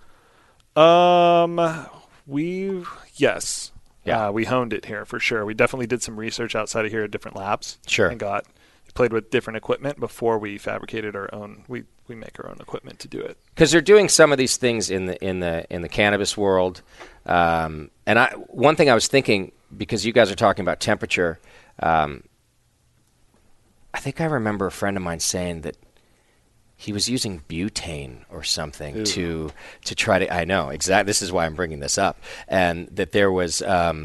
[SPEAKER 3] Yes.
[SPEAKER 1] Yeah.
[SPEAKER 3] We honed it here for sure. We definitely did some research outside of here at different labs.
[SPEAKER 1] Sure.
[SPEAKER 3] And played with different equipment before we fabricated our own. We make our own equipment to do it.
[SPEAKER 1] Because they're doing some of these things in the cannabis world. One thing I was thinking, because you guys are talking about temperature, I think I remember a friend of mine saying that he was using butane or something to try to. I know exactly. This is why I'm bringing this up, and that there was.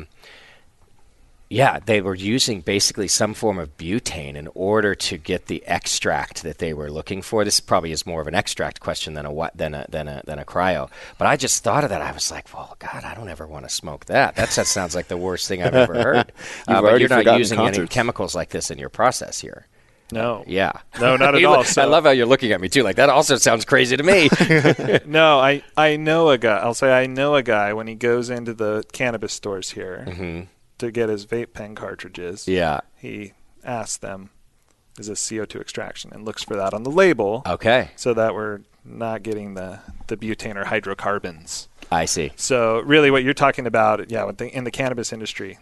[SPEAKER 1] They were using basically some form of butane in order to get the extract that they were looking for. This probably is more of an extract question than a cryo. But I just thought of that. I was like, well, God, I don't ever want to smoke that. That sounds like the worst thing I've ever heard. But you're not using any chemicals like this in your process here.
[SPEAKER 3] No.
[SPEAKER 1] Yeah.
[SPEAKER 3] No, not at all.
[SPEAKER 1] I love how you're looking at me too. Like, that also sounds crazy to me.
[SPEAKER 3] No, I know a guy. I'll say I know a guy when he goes into the cannabis stores here. Mm-hmm. To get his vape pen cartridges, he asks them, is this CO2 extraction, and looks for that on the label.
[SPEAKER 1] Okay.
[SPEAKER 3] So that we're not getting the butane or hydrocarbons.
[SPEAKER 1] I see.
[SPEAKER 3] So really what you're talking about, in the cannabis industry,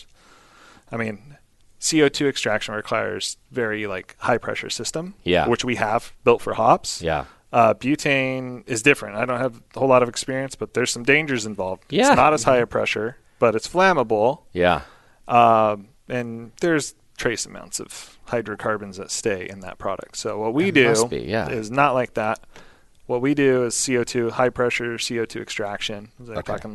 [SPEAKER 3] CO2 extraction requires very high pressure system, which we have built for hops.
[SPEAKER 1] Yeah.
[SPEAKER 3] Butane is different. I don't have a whole lot of experience, but there's some dangers involved.
[SPEAKER 1] Yeah.
[SPEAKER 3] It's not as high a pressure, but it's flammable.
[SPEAKER 1] Yeah.
[SPEAKER 3] And there's trace amounts of hydrocarbons that stay in that product. So what we do is not like that. What we do is CO2, high pressure CO2 extraction. I'm talking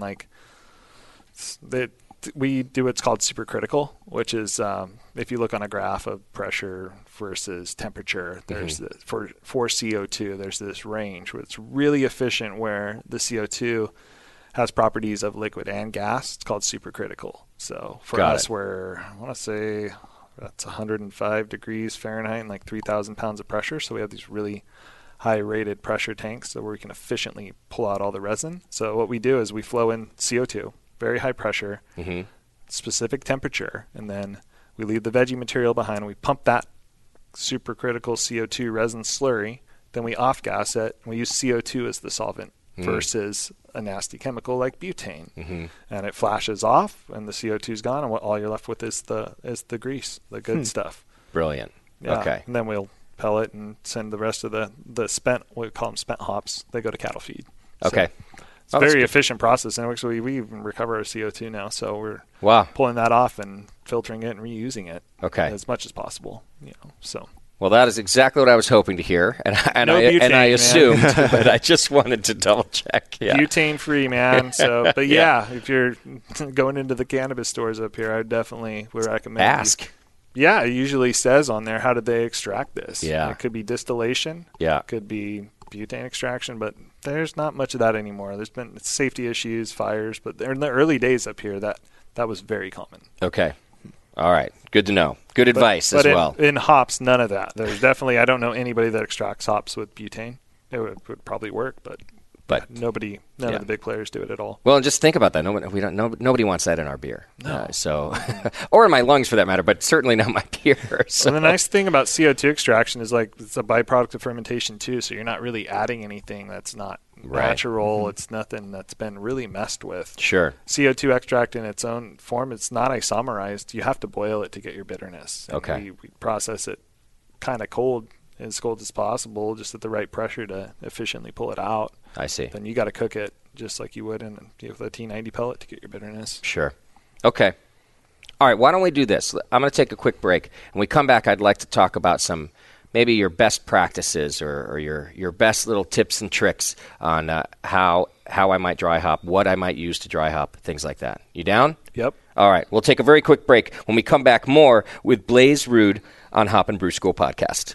[SPEAKER 3] we do what's called supercritical, which is if you look on a graph of pressure versus temperature, there's for CO2, there's this range where it's really efficient, where the CO2 has properties of liquid and gas. It's called supercritical. So for us, I want to say that's 105 degrees Fahrenheit and 3,000 pounds of pressure. So we have these really high rated pressure tanks where we can efficiently pull out all the resin. So what we do is we flow in CO2, very high pressure, specific temperature, and then we leave the veggie material behind, and we pump that supercritical CO2 resin slurry. Then we off-gas it, and we use CO2 as the solvent versus a nasty chemical like butane. And it flashes off, and the CO2 is gone, and all you're left with is the grease, the good stuff.
[SPEAKER 1] Brilliant.
[SPEAKER 3] Yeah.
[SPEAKER 1] Okay.
[SPEAKER 3] And then we'll pellet and send the rest of the spent, we call them spent hops, they go to cattle feed.
[SPEAKER 1] Okay.
[SPEAKER 3] It's a very efficient process, and actually we even recover our CO2 now, so we're pulling that off and filtering it and reusing it as much as possible. So.
[SPEAKER 1] Well, that is exactly what I was hoping to hear, and I assumed, but I just wanted to double check. Yeah.
[SPEAKER 3] Butane free, man. So, but if you're going into the cannabis stores up here, I definitely would recommend
[SPEAKER 1] ask.
[SPEAKER 3] Yeah, it usually says on there, how did they extract this?
[SPEAKER 1] Yeah.
[SPEAKER 3] It could be distillation.
[SPEAKER 1] Yeah.
[SPEAKER 3] It could be butane extraction, but there's not much of that anymore. There's been safety issues, fires, but in the early days up here, that was very common.
[SPEAKER 1] Okay. All right. Good to know. Good advice as well.
[SPEAKER 3] In hops, none of that. There's definitely, I don't know anybody that extracts hops with butane. It would probably work, but none of the big players do it at all.
[SPEAKER 1] Well, and just think about that. Nobody wants that in our beer. No. Or in my lungs for that matter, but certainly not my beer. So.
[SPEAKER 3] And the nice thing about CO2 extraction is it's a byproduct of fermentation too. So you're not really adding anything that's not natural. Mm-hmm. It's nothing that's been really messed with.
[SPEAKER 1] Sure.
[SPEAKER 3] CO2 extract in its own form, it's not isomerized. You have to boil it to get your bitterness. And
[SPEAKER 1] okay.
[SPEAKER 3] We process it kind of cold, as cold as possible, just at the right pressure to efficiently pull it out.
[SPEAKER 1] I see.
[SPEAKER 3] Then you got to cook it just like you would with a T90 pellet to get your bitterness.
[SPEAKER 1] Sure. Okay. All right. Why don't we do this? I'm going to take a quick break. When we come back, I'd like to talk about maybe your best practices or your best little tips and tricks on how I might dry hop, what I might use to dry hop, things like that. You down?
[SPEAKER 3] Yep.
[SPEAKER 1] All right. We'll take a very quick break. When we come back, more with Blaze Rood on Hop and Brew School Podcast.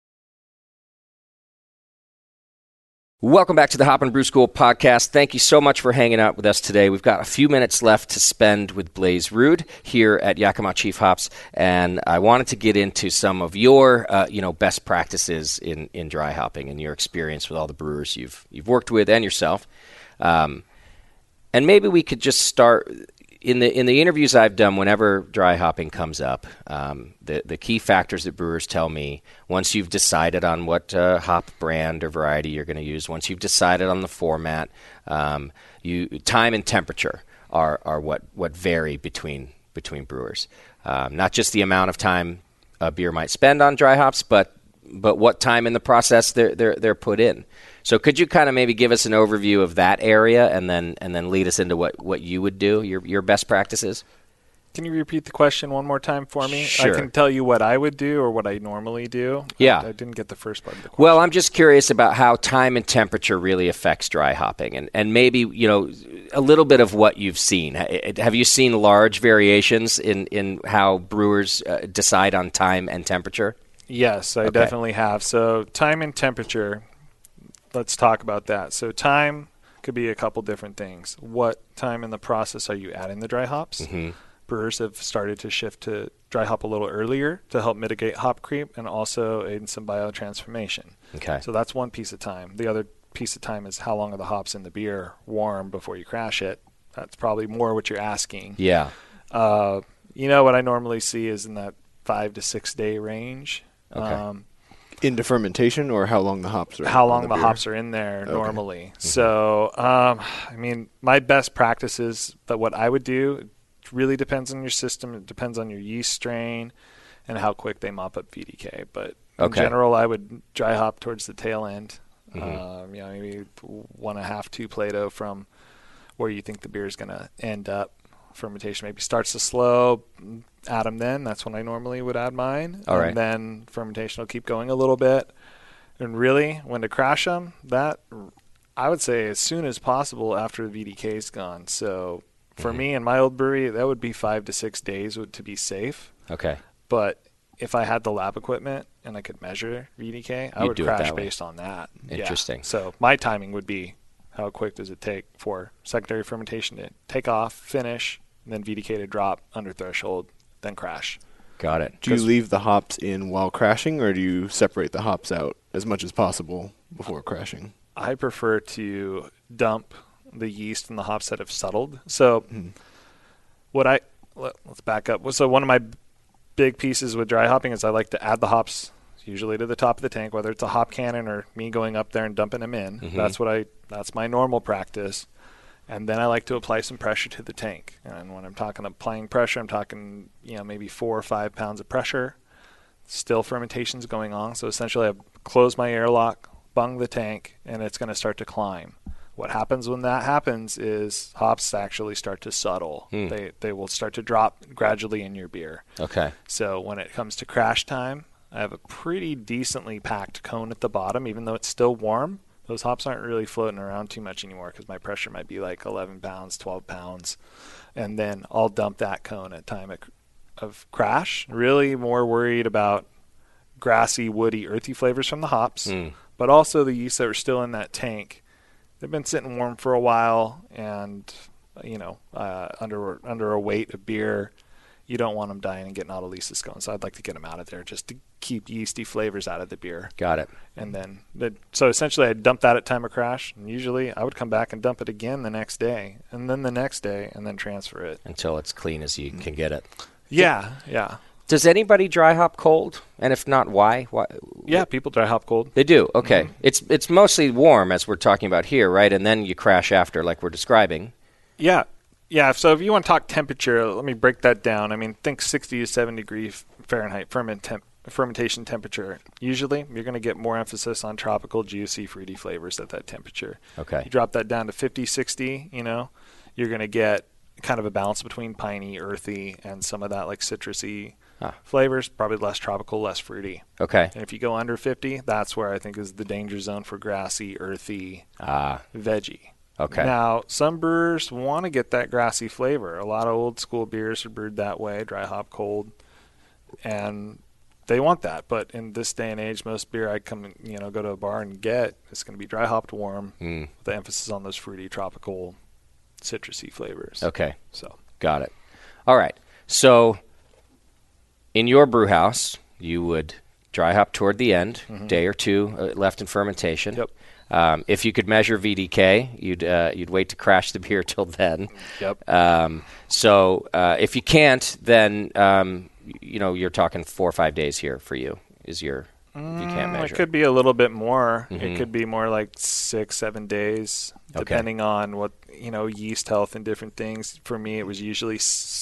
[SPEAKER 1] Welcome back to the Hop and Brew School Podcast. Thank you so much for hanging out with us today. We've got a few minutes left to spend with Blaze Rood here at Yakima Chief Hops, and I wanted to get into some of your best practices in dry hopping and your experience with all the brewers you've worked with and yourself. And maybe we could just start in the interviews I've done. Whenever dry hopping comes up, the key factors that brewers tell me, once you've decided on what hop brand or variety you're going to use, once you've decided on the format, time and temperature are what vary between brewers. Not just the amount of time a beer might spend on dry hops, but what time in the process they're put in. So could you kind of maybe give us an overview of that area and then lead us into what you would do, your best practices?
[SPEAKER 3] Can you repeat the question one more time for me?
[SPEAKER 1] Sure.
[SPEAKER 3] I can tell you what I would do or what I normally do.
[SPEAKER 1] Yeah.
[SPEAKER 3] I didn't get the first part of the question.
[SPEAKER 1] Well, I'm just curious about how time and temperature really affects dry hopping and maybe, a little bit of what you've seen. Have you seen large variations in how brewers decide on time and temperature?
[SPEAKER 3] Yes, I definitely have. So time and temperature, let's talk about that. So time could be a couple different things. What time in the process are you adding the dry hops? Mm-hmm. Brewers have started to shift to dry hop a little earlier to help mitigate hop creep and also aid in some biotransformation. Okay. So that's one piece of time. The other piece of time is how long are the hops in the beer warm before you crash it. That's probably more what you're asking.
[SPEAKER 1] Yeah.
[SPEAKER 3] What I normally see is in that 5 to 6 day range.
[SPEAKER 1] Okay.
[SPEAKER 2] Into fermentation or how long the hops are
[SPEAKER 3] hops are in there normally. Mm-hmm. So, my best practices, but what I would do, it really depends on your system. It depends on your yeast strain and how quick they mop up VDK. But in general, I would dry hop towards the tail end. Mm-hmm. Maybe 1.5, 2 Plato from where you think the beer is going to end up. Fermentation maybe starts to slow, add them then. That's when I normally would add mine.
[SPEAKER 1] All right.
[SPEAKER 3] And then fermentation will keep going a little bit. And really, when to crash them, that I would say as soon as possible after the VDK is gone. So for me in my old brewery, that would be 5 to 6 days to be safe.
[SPEAKER 1] Okay.
[SPEAKER 3] But if I had the lab equipment and I could measure VDK, I would crash based on that.
[SPEAKER 1] Interesting.
[SPEAKER 3] Yeah. So my timing would be how quick does it take for secondary fermentation to take off, finish, and then VDK to drop under threshold, then crash.
[SPEAKER 1] Got it.
[SPEAKER 2] Do you leave the hops in while crashing, or do you separate the hops out as much as possible before crashing?
[SPEAKER 3] I prefer to dump the yeast and the hops that have settled. So let's back up. So one of my big pieces with dry hopping is I like to add the hops usually to the top of the tank, whether it's a hop cannon or me going up there and dumping them in. Mm-hmm. That's my normal practice. And then I like to apply some pressure to the tank. And when I'm talking applying pressure, I'm talking, maybe 4 or 5 pounds of pressure. Still fermentation's going on. So essentially I close my airlock, bung the tank, and it's going to start to climb. What happens when that happens is hops actually start to settle. They will start to drop gradually in your beer.
[SPEAKER 1] Okay.
[SPEAKER 3] So when it comes to crash time, I have a pretty decently packed cone at the bottom, even though it's still warm. Those hops aren't really floating around too much anymore because my pressure might be like 11 pounds, 12 pounds. And then I'll dump that cone at time of of crash. Really more worried about grassy, woody, earthy flavors from the hops, but also the yeast that were still in that tank. They've been sitting warm for a while, and under a weight of beer, you don't want them dying and getting autolysis going. So I'd like to get them out of there just to keep yeasty flavors out of the beer.
[SPEAKER 1] Got it.
[SPEAKER 3] And then, so essentially I'd dump that at time of crash, and usually I would come back and dump it again the next day, and then the next day, and then transfer it.
[SPEAKER 1] Until it's clean as you can get it.
[SPEAKER 3] Yeah.
[SPEAKER 1] Does anybody dry hop cold? And if not, why?
[SPEAKER 3] Yeah, people dry hop cold.
[SPEAKER 1] They do. Okay. It's mostly warm, as we're talking about here, right? And then you crash after, like we're describing.
[SPEAKER 3] Yeah. So if you want to talk temperature, let me break that down. I mean, think 60 to 70 degrees Fahrenheit fermentation temperature. Usually, you're going to get more emphasis on tropical, juicy, fruity flavors at that temperature.
[SPEAKER 1] Okay.
[SPEAKER 3] You drop that down to 50, 60, you're going to get kind of a balance between piney, earthy, and some of that like citrusy flavors, probably less tropical, less fruity.
[SPEAKER 1] Okay.
[SPEAKER 3] And if you go under 50, that's where I think is the danger zone for grassy, earthy, veggie.
[SPEAKER 1] Okay.
[SPEAKER 3] Now, some brewers want to get that grassy flavor. A lot of old school beers are brewed that way, dry hop cold, and they want that. But in this day and age, most beer I go to a bar and get is going to be dry hopped warm with the emphasis on those fruity, tropical, citrusy flavors.
[SPEAKER 1] Okay.
[SPEAKER 3] So
[SPEAKER 1] got it. All right. So in your brew house, you would dry hop toward the end, day or two left in fermentation.
[SPEAKER 3] Yep.
[SPEAKER 1] If you could measure VDK, you'd wait to crash the beer till then.
[SPEAKER 3] Yep.
[SPEAKER 1] So if you can't, then you're talking 4 or 5 days here for you. If you can't measure,
[SPEAKER 3] it could be a little bit more. It could be more like 6-7 days, depending on what yeast health and different things. For me, it was usually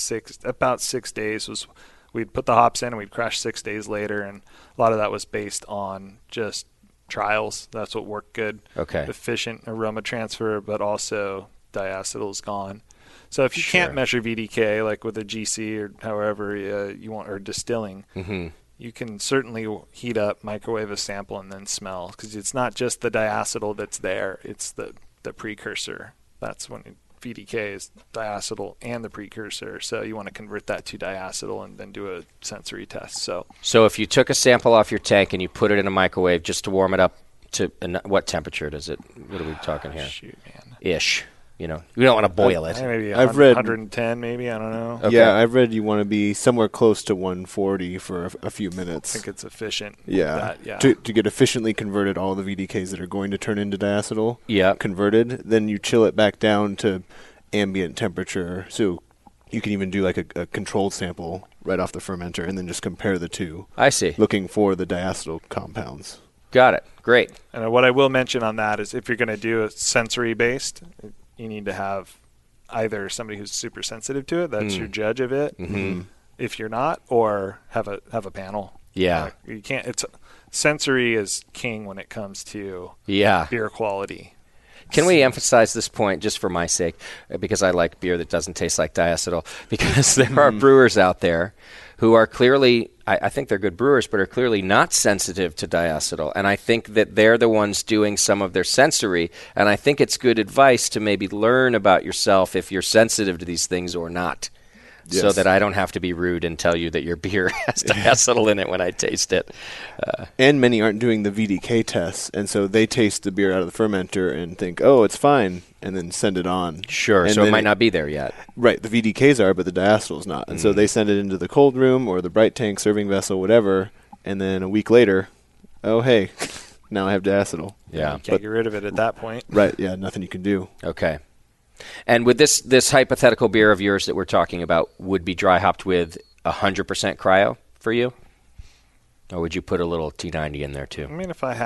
[SPEAKER 3] about 6 days. We'd put the hops in and we'd crash 6 days later, and a lot of that was based on just trials. That's what worked good.
[SPEAKER 1] Okay.
[SPEAKER 3] Efficient aroma transfer, but also diacetyl is gone. So if you can't measure VDK, like with a GC or however you want, or distilling, you can certainly heat up, microwave a sample, and then smell, because it's not just the diacetyl that's there; it's the precursor. That's when VDK is diacetyl and the precursor. So you want to convert that to diacetyl and then do a sensory test.
[SPEAKER 1] So if you took a sample off your tank and you put it in a microwave just to warm it up to what temperature does it? What are we talking here?
[SPEAKER 3] Shoot, man.
[SPEAKER 1] Ish. We don't want to boil it.
[SPEAKER 3] Maybe
[SPEAKER 2] I've read
[SPEAKER 3] 110, maybe, I don't know.
[SPEAKER 1] Okay.
[SPEAKER 2] Yeah, I've read you want to be somewhere close to 140 for a few minutes.
[SPEAKER 3] I think it's efficient.
[SPEAKER 2] Yeah.
[SPEAKER 3] Yeah.
[SPEAKER 2] To get efficiently converted all the VDKs that are going to turn into diacetyl converted, then you chill it back down to ambient temperature. So you can even do like a controlled sample right off the fermenter and then just compare the two.
[SPEAKER 1] I see.
[SPEAKER 2] Looking for the diacetyl compounds.
[SPEAKER 1] Got it. Great.
[SPEAKER 3] And what I will mention on that is if you're going to do a sensory-based, you need to have either somebody who's super sensitive to it, that's your judge of it, if you're not, or have a panel.
[SPEAKER 1] Yeah.
[SPEAKER 3] You can't. Sensory is king when it comes to beer quality.
[SPEAKER 1] Can we emphasize this point just for my sake, because I like beer that doesn't taste like diacetyl, because there are brewers out there who are clearly, I think they're good brewers, but are clearly not sensitive to diacetyl. And I think that they're the ones doing some of their sensory. And I think it's good advice to maybe learn about yourself if you're sensitive to these things or not. Yes. So that I don't have to be rude and tell you that your beer has diacetyl in it when I taste it.
[SPEAKER 2] And many aren't doing the VDK tests, and so they taste the beer out of the fermenter and think, oh, it's fine, and then send it on.
[SPEAKER 1] Sure,
[SPEAKER 2] and
[SPEAKER 1] so it might not be there yet.
[SPEAKER 2] Right, the VDKs are, but the diacetyl's not. And so they send it into the cold room or the bright tank, serving vessel, whatever, and then a week later, oh, hey, now I have diacetyl.
[SPEAKER 1] Yeah.
[SPEAKER 3] You can't get rid of it at that point.
[SPEAKER 2] Right, yeah, nothing you can do.
[SPEAKER 1] Okay. And with this hypothetical beer of yours that we're talking about would be dry hopped with 100% cryo for you? Or would you put a little T90 in there too?
[SPEAKER 3] I mean, if I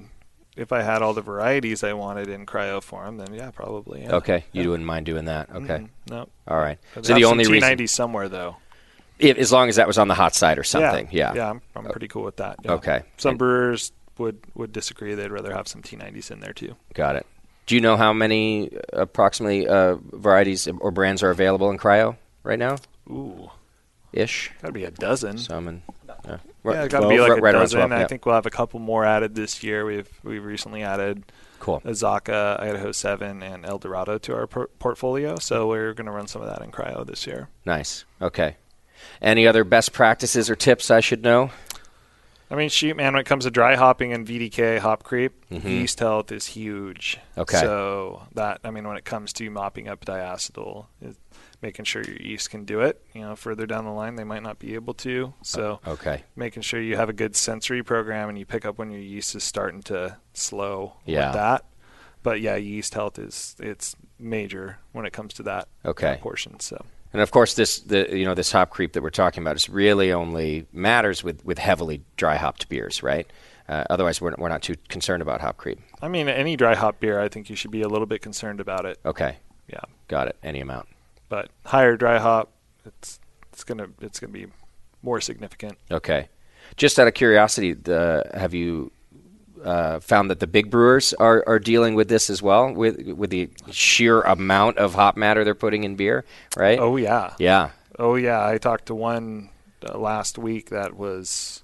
[SPEAKER 3] had all the varieties I wanted in cryo form, then yeah, probably. Yeah.
[SPEAKER 1] Okay, you wouldn't mind doing that. Okay.
[SPEAKER 3] No.
[SPEAKER 1] All right.
[SPEAKER 3] So the only T90 reason somewhere though.
[SPEAKER 1] As long as that was on the hot side or something. Yeah.
[SPEAKER 3] Yeah, I'm pretty cool with that. Yeah.
[SPEAKER 1] Okay.
[SPEAKER 3] Some brewers would disagree. They'd rather have some T90s in there too.
[SPEAKER 1] Got it. Do you know how many approximately varieties or brands are available in cryo right now?
[SPEAKER 3] Ooh.
[SPEAKER 1] Ish.
[SPEAKER 3] Got to be a dozen.
[SPEAKER 1] Some and
[SPEAKER 3] got to be like a dozen.
[SPEAKER 1] 12,
[SPEAKER 3] I think we'll have a couple more added this year. We've recently added Azacca, Idaho 7, and El Dorado to our portfolio. So we're going to run some of that in cryo this year.
[SPEAKER 1] Nice. Okay. Any other best practices or tips I should know?
[SPEAKER 3] I mean, shoot, man, when it comes to dry hopping and VDK hop creep, yeast health is huge.
[SPEAKER 1] Okay.
[SPEAKER 3] So when it comes to mopping up diacetyl, making sure your yeast can do it. Further down the line, they might not be able to. So making sure you have a good sensory program and you pick up when your yeast is starting to slow with that. But yeah, yeast health it's major when it comes to that portion. So.
[SPEAKER 1] And of course, this hop creep that we're talking about is really only matters with heavily dry hopped beers, right? Otherwise, we're not too concerned about hop creep. I
[SPEAKER 3] mean, any dry hop beer, I think you should be a little bit concerned about it.
[SPEAKER 1] Okay.
[SPEAKER 3] Yeah.
[SPEAKER 1] Got it. Any amount.
[SPEAKER 3] But higher dry hop, it's gonna be more significant.
[SPEAKER 1] Okay. Just out of curiosity, have you found that the big brewers are dealing with this as well, with the sheer amount of hop matter they're putting in beer, right?
[SPEAKER 3] Oh yeah.
[SPEAKER 1] Yeah.
[SPEAKER 3] Oh yeah. I talked to one last week that was,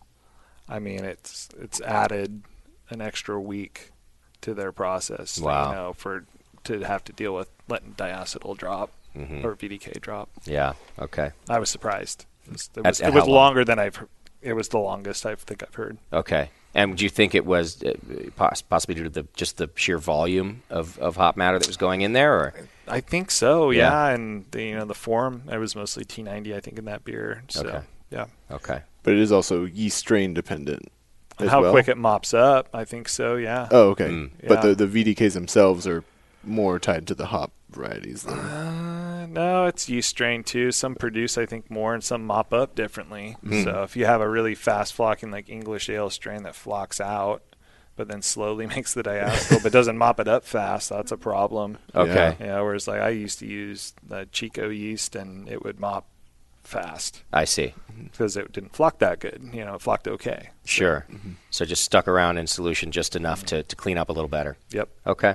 [SPEAKER 3] it's added an extra week to their process.
[SPEAKER 1] Wow.
[SPEAKER 3] To have to deal with letting diacetyl drop. Or VDK drop.
[SPEAKER 1] Yeah. Okay.
[SPEAKER 3] I was surprised. It was longer than it was the longest I think I've heard.
[SPEAKER 1] Okay. And do you think it was possibly due to just the sheer volume of hop matter that was going in there, or?
[SPEAKER 3] I think so. Yeah. And the form, it was mostly T90, I think, in that beer. So, yeah.
[SPEAKER 1] Okay.
[SPEAKER 2] But it is also yeast strain dependent.
[SPEAKER 3] And how quick it mops up, I think so. Yeah.
[SPEAKER 2] Oh, okay. But the VDKs themselves are more tied to the hop varieties then?
[SPEAKER 3] No, it's yeast strain too. Some produce, I think, more, and some mop up differently. So if you have a really fast flocking, like English ale strain that flocks out, but then slowly makes the diacetyl, but doesn't mop it up fast, that's a problem.
[SPEAKER 1] Okay.
[SPEAKER 3] Whereas I used to use the Chico yeast, and it would mop fast.
[SPEAKER 1] I see.
[SPEAKER 3] Because it didn't flock that good. It flocked okay.
[SPEAKER 1] Sure. So just stuck around in solution just enough to clean up a little better.
[SPEAKER 3] Yep.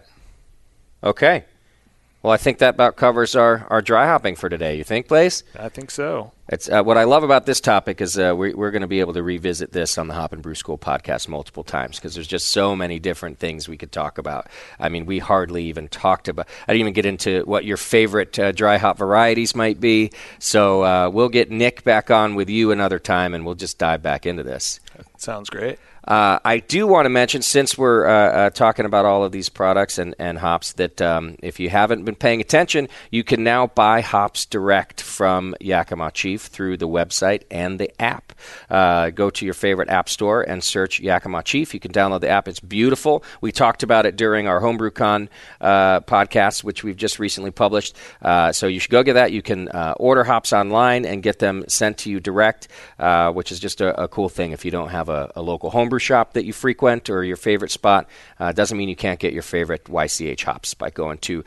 [SPEAKER 1] Okay. Well, I think that about covers our dry hopping for today. You think, Blaze?
[SPEAKER 3] I think so.
[SPEAKER 1] It's what I love about this topic is we're going to be able to revisit this on the Hop and Brew School podcast multiple times because there's just so many different things we could talk about. I mean, we hardly even talked about – I didn't even get into what your favorite dry hop varieties might be. So we'll get Nick back on with you another time, and we'll just dive back into this.
[SPEAKER 3] Sounds great.
[SPEAKER 1] I do want to mention, since we're talking about all of these products and hops, that if you haven't been paying attention, you can now buy hops direct from Yakima Chief through the website and the app. Go to your favorite app store and search Yakima Chief. You can download the app. It's beautiful. We talked about it during our HomebrewCon podcast, which we've just recently published. So you should go get that. You can order hops online and get them sent to you direct, which is just a cool thing if you don't have a local homebrew shop that you frequent or your favorite spot. Doesn't mean you can't get your favorite YCH hops by going to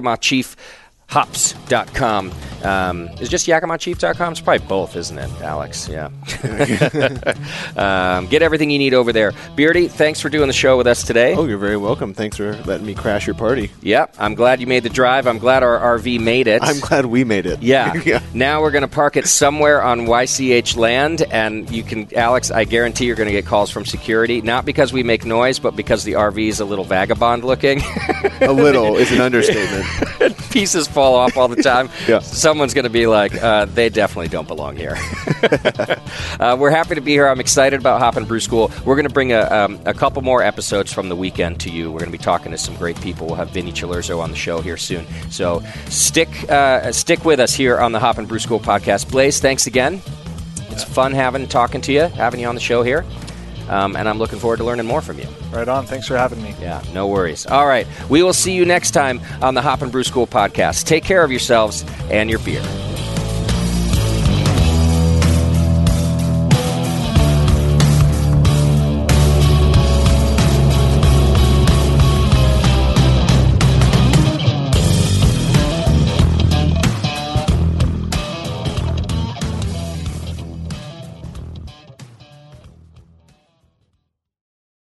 [SPEAKER 1] YakimaChiefHops.com. Is it just YakimaChief.com? It's probably both, isn't it, Alex? Yeah. Get everything you need over there. Beardy, thanks for doing the show with us today.
[SPEAKER 2] Oh, you're very welcome. Thanks for letting me crash your party.
[SPEAKER 1] Yep. I'm glad you made the drive. I'm glad our RV made it.
[SPEAKER 2] I'm glad we made it.
[SPEAKER 1] Yeah. Yeah. Now we're going to park it somewhere on YCH land, and you can, Alex, I guarantee you're going to get calls from security, not because we make noise, but because the RV is a little vagabond looking.
[SPEAKER 2] A little is an understatement.
[SPEAKER 1] Pieces fall off all the time.
[SPEAKER 2] Yeah.
[SPEAKER 1] Someone's going to be like, they definitely don't belong here. We're happy to be here. I'm excited about Hop and Brew School. We're going to bring a couple more episodes from the weekend to you. We're going to be talking to some great people. We'll have Vinny Chilurzo on the show here soon. So stick with us here on the Hop and Brew School podcast. Blaze, thanks again. It's fun talking to you, having you on the show here. And I'm looking forward to learning more from you.
[SPEAKER 3] Right on. Thanks for having me.
[SPEAKER 1] Yeah, no worries. All right. We will see you next time on the Hop and Brew School podcast. Take care of yourselves and your beer.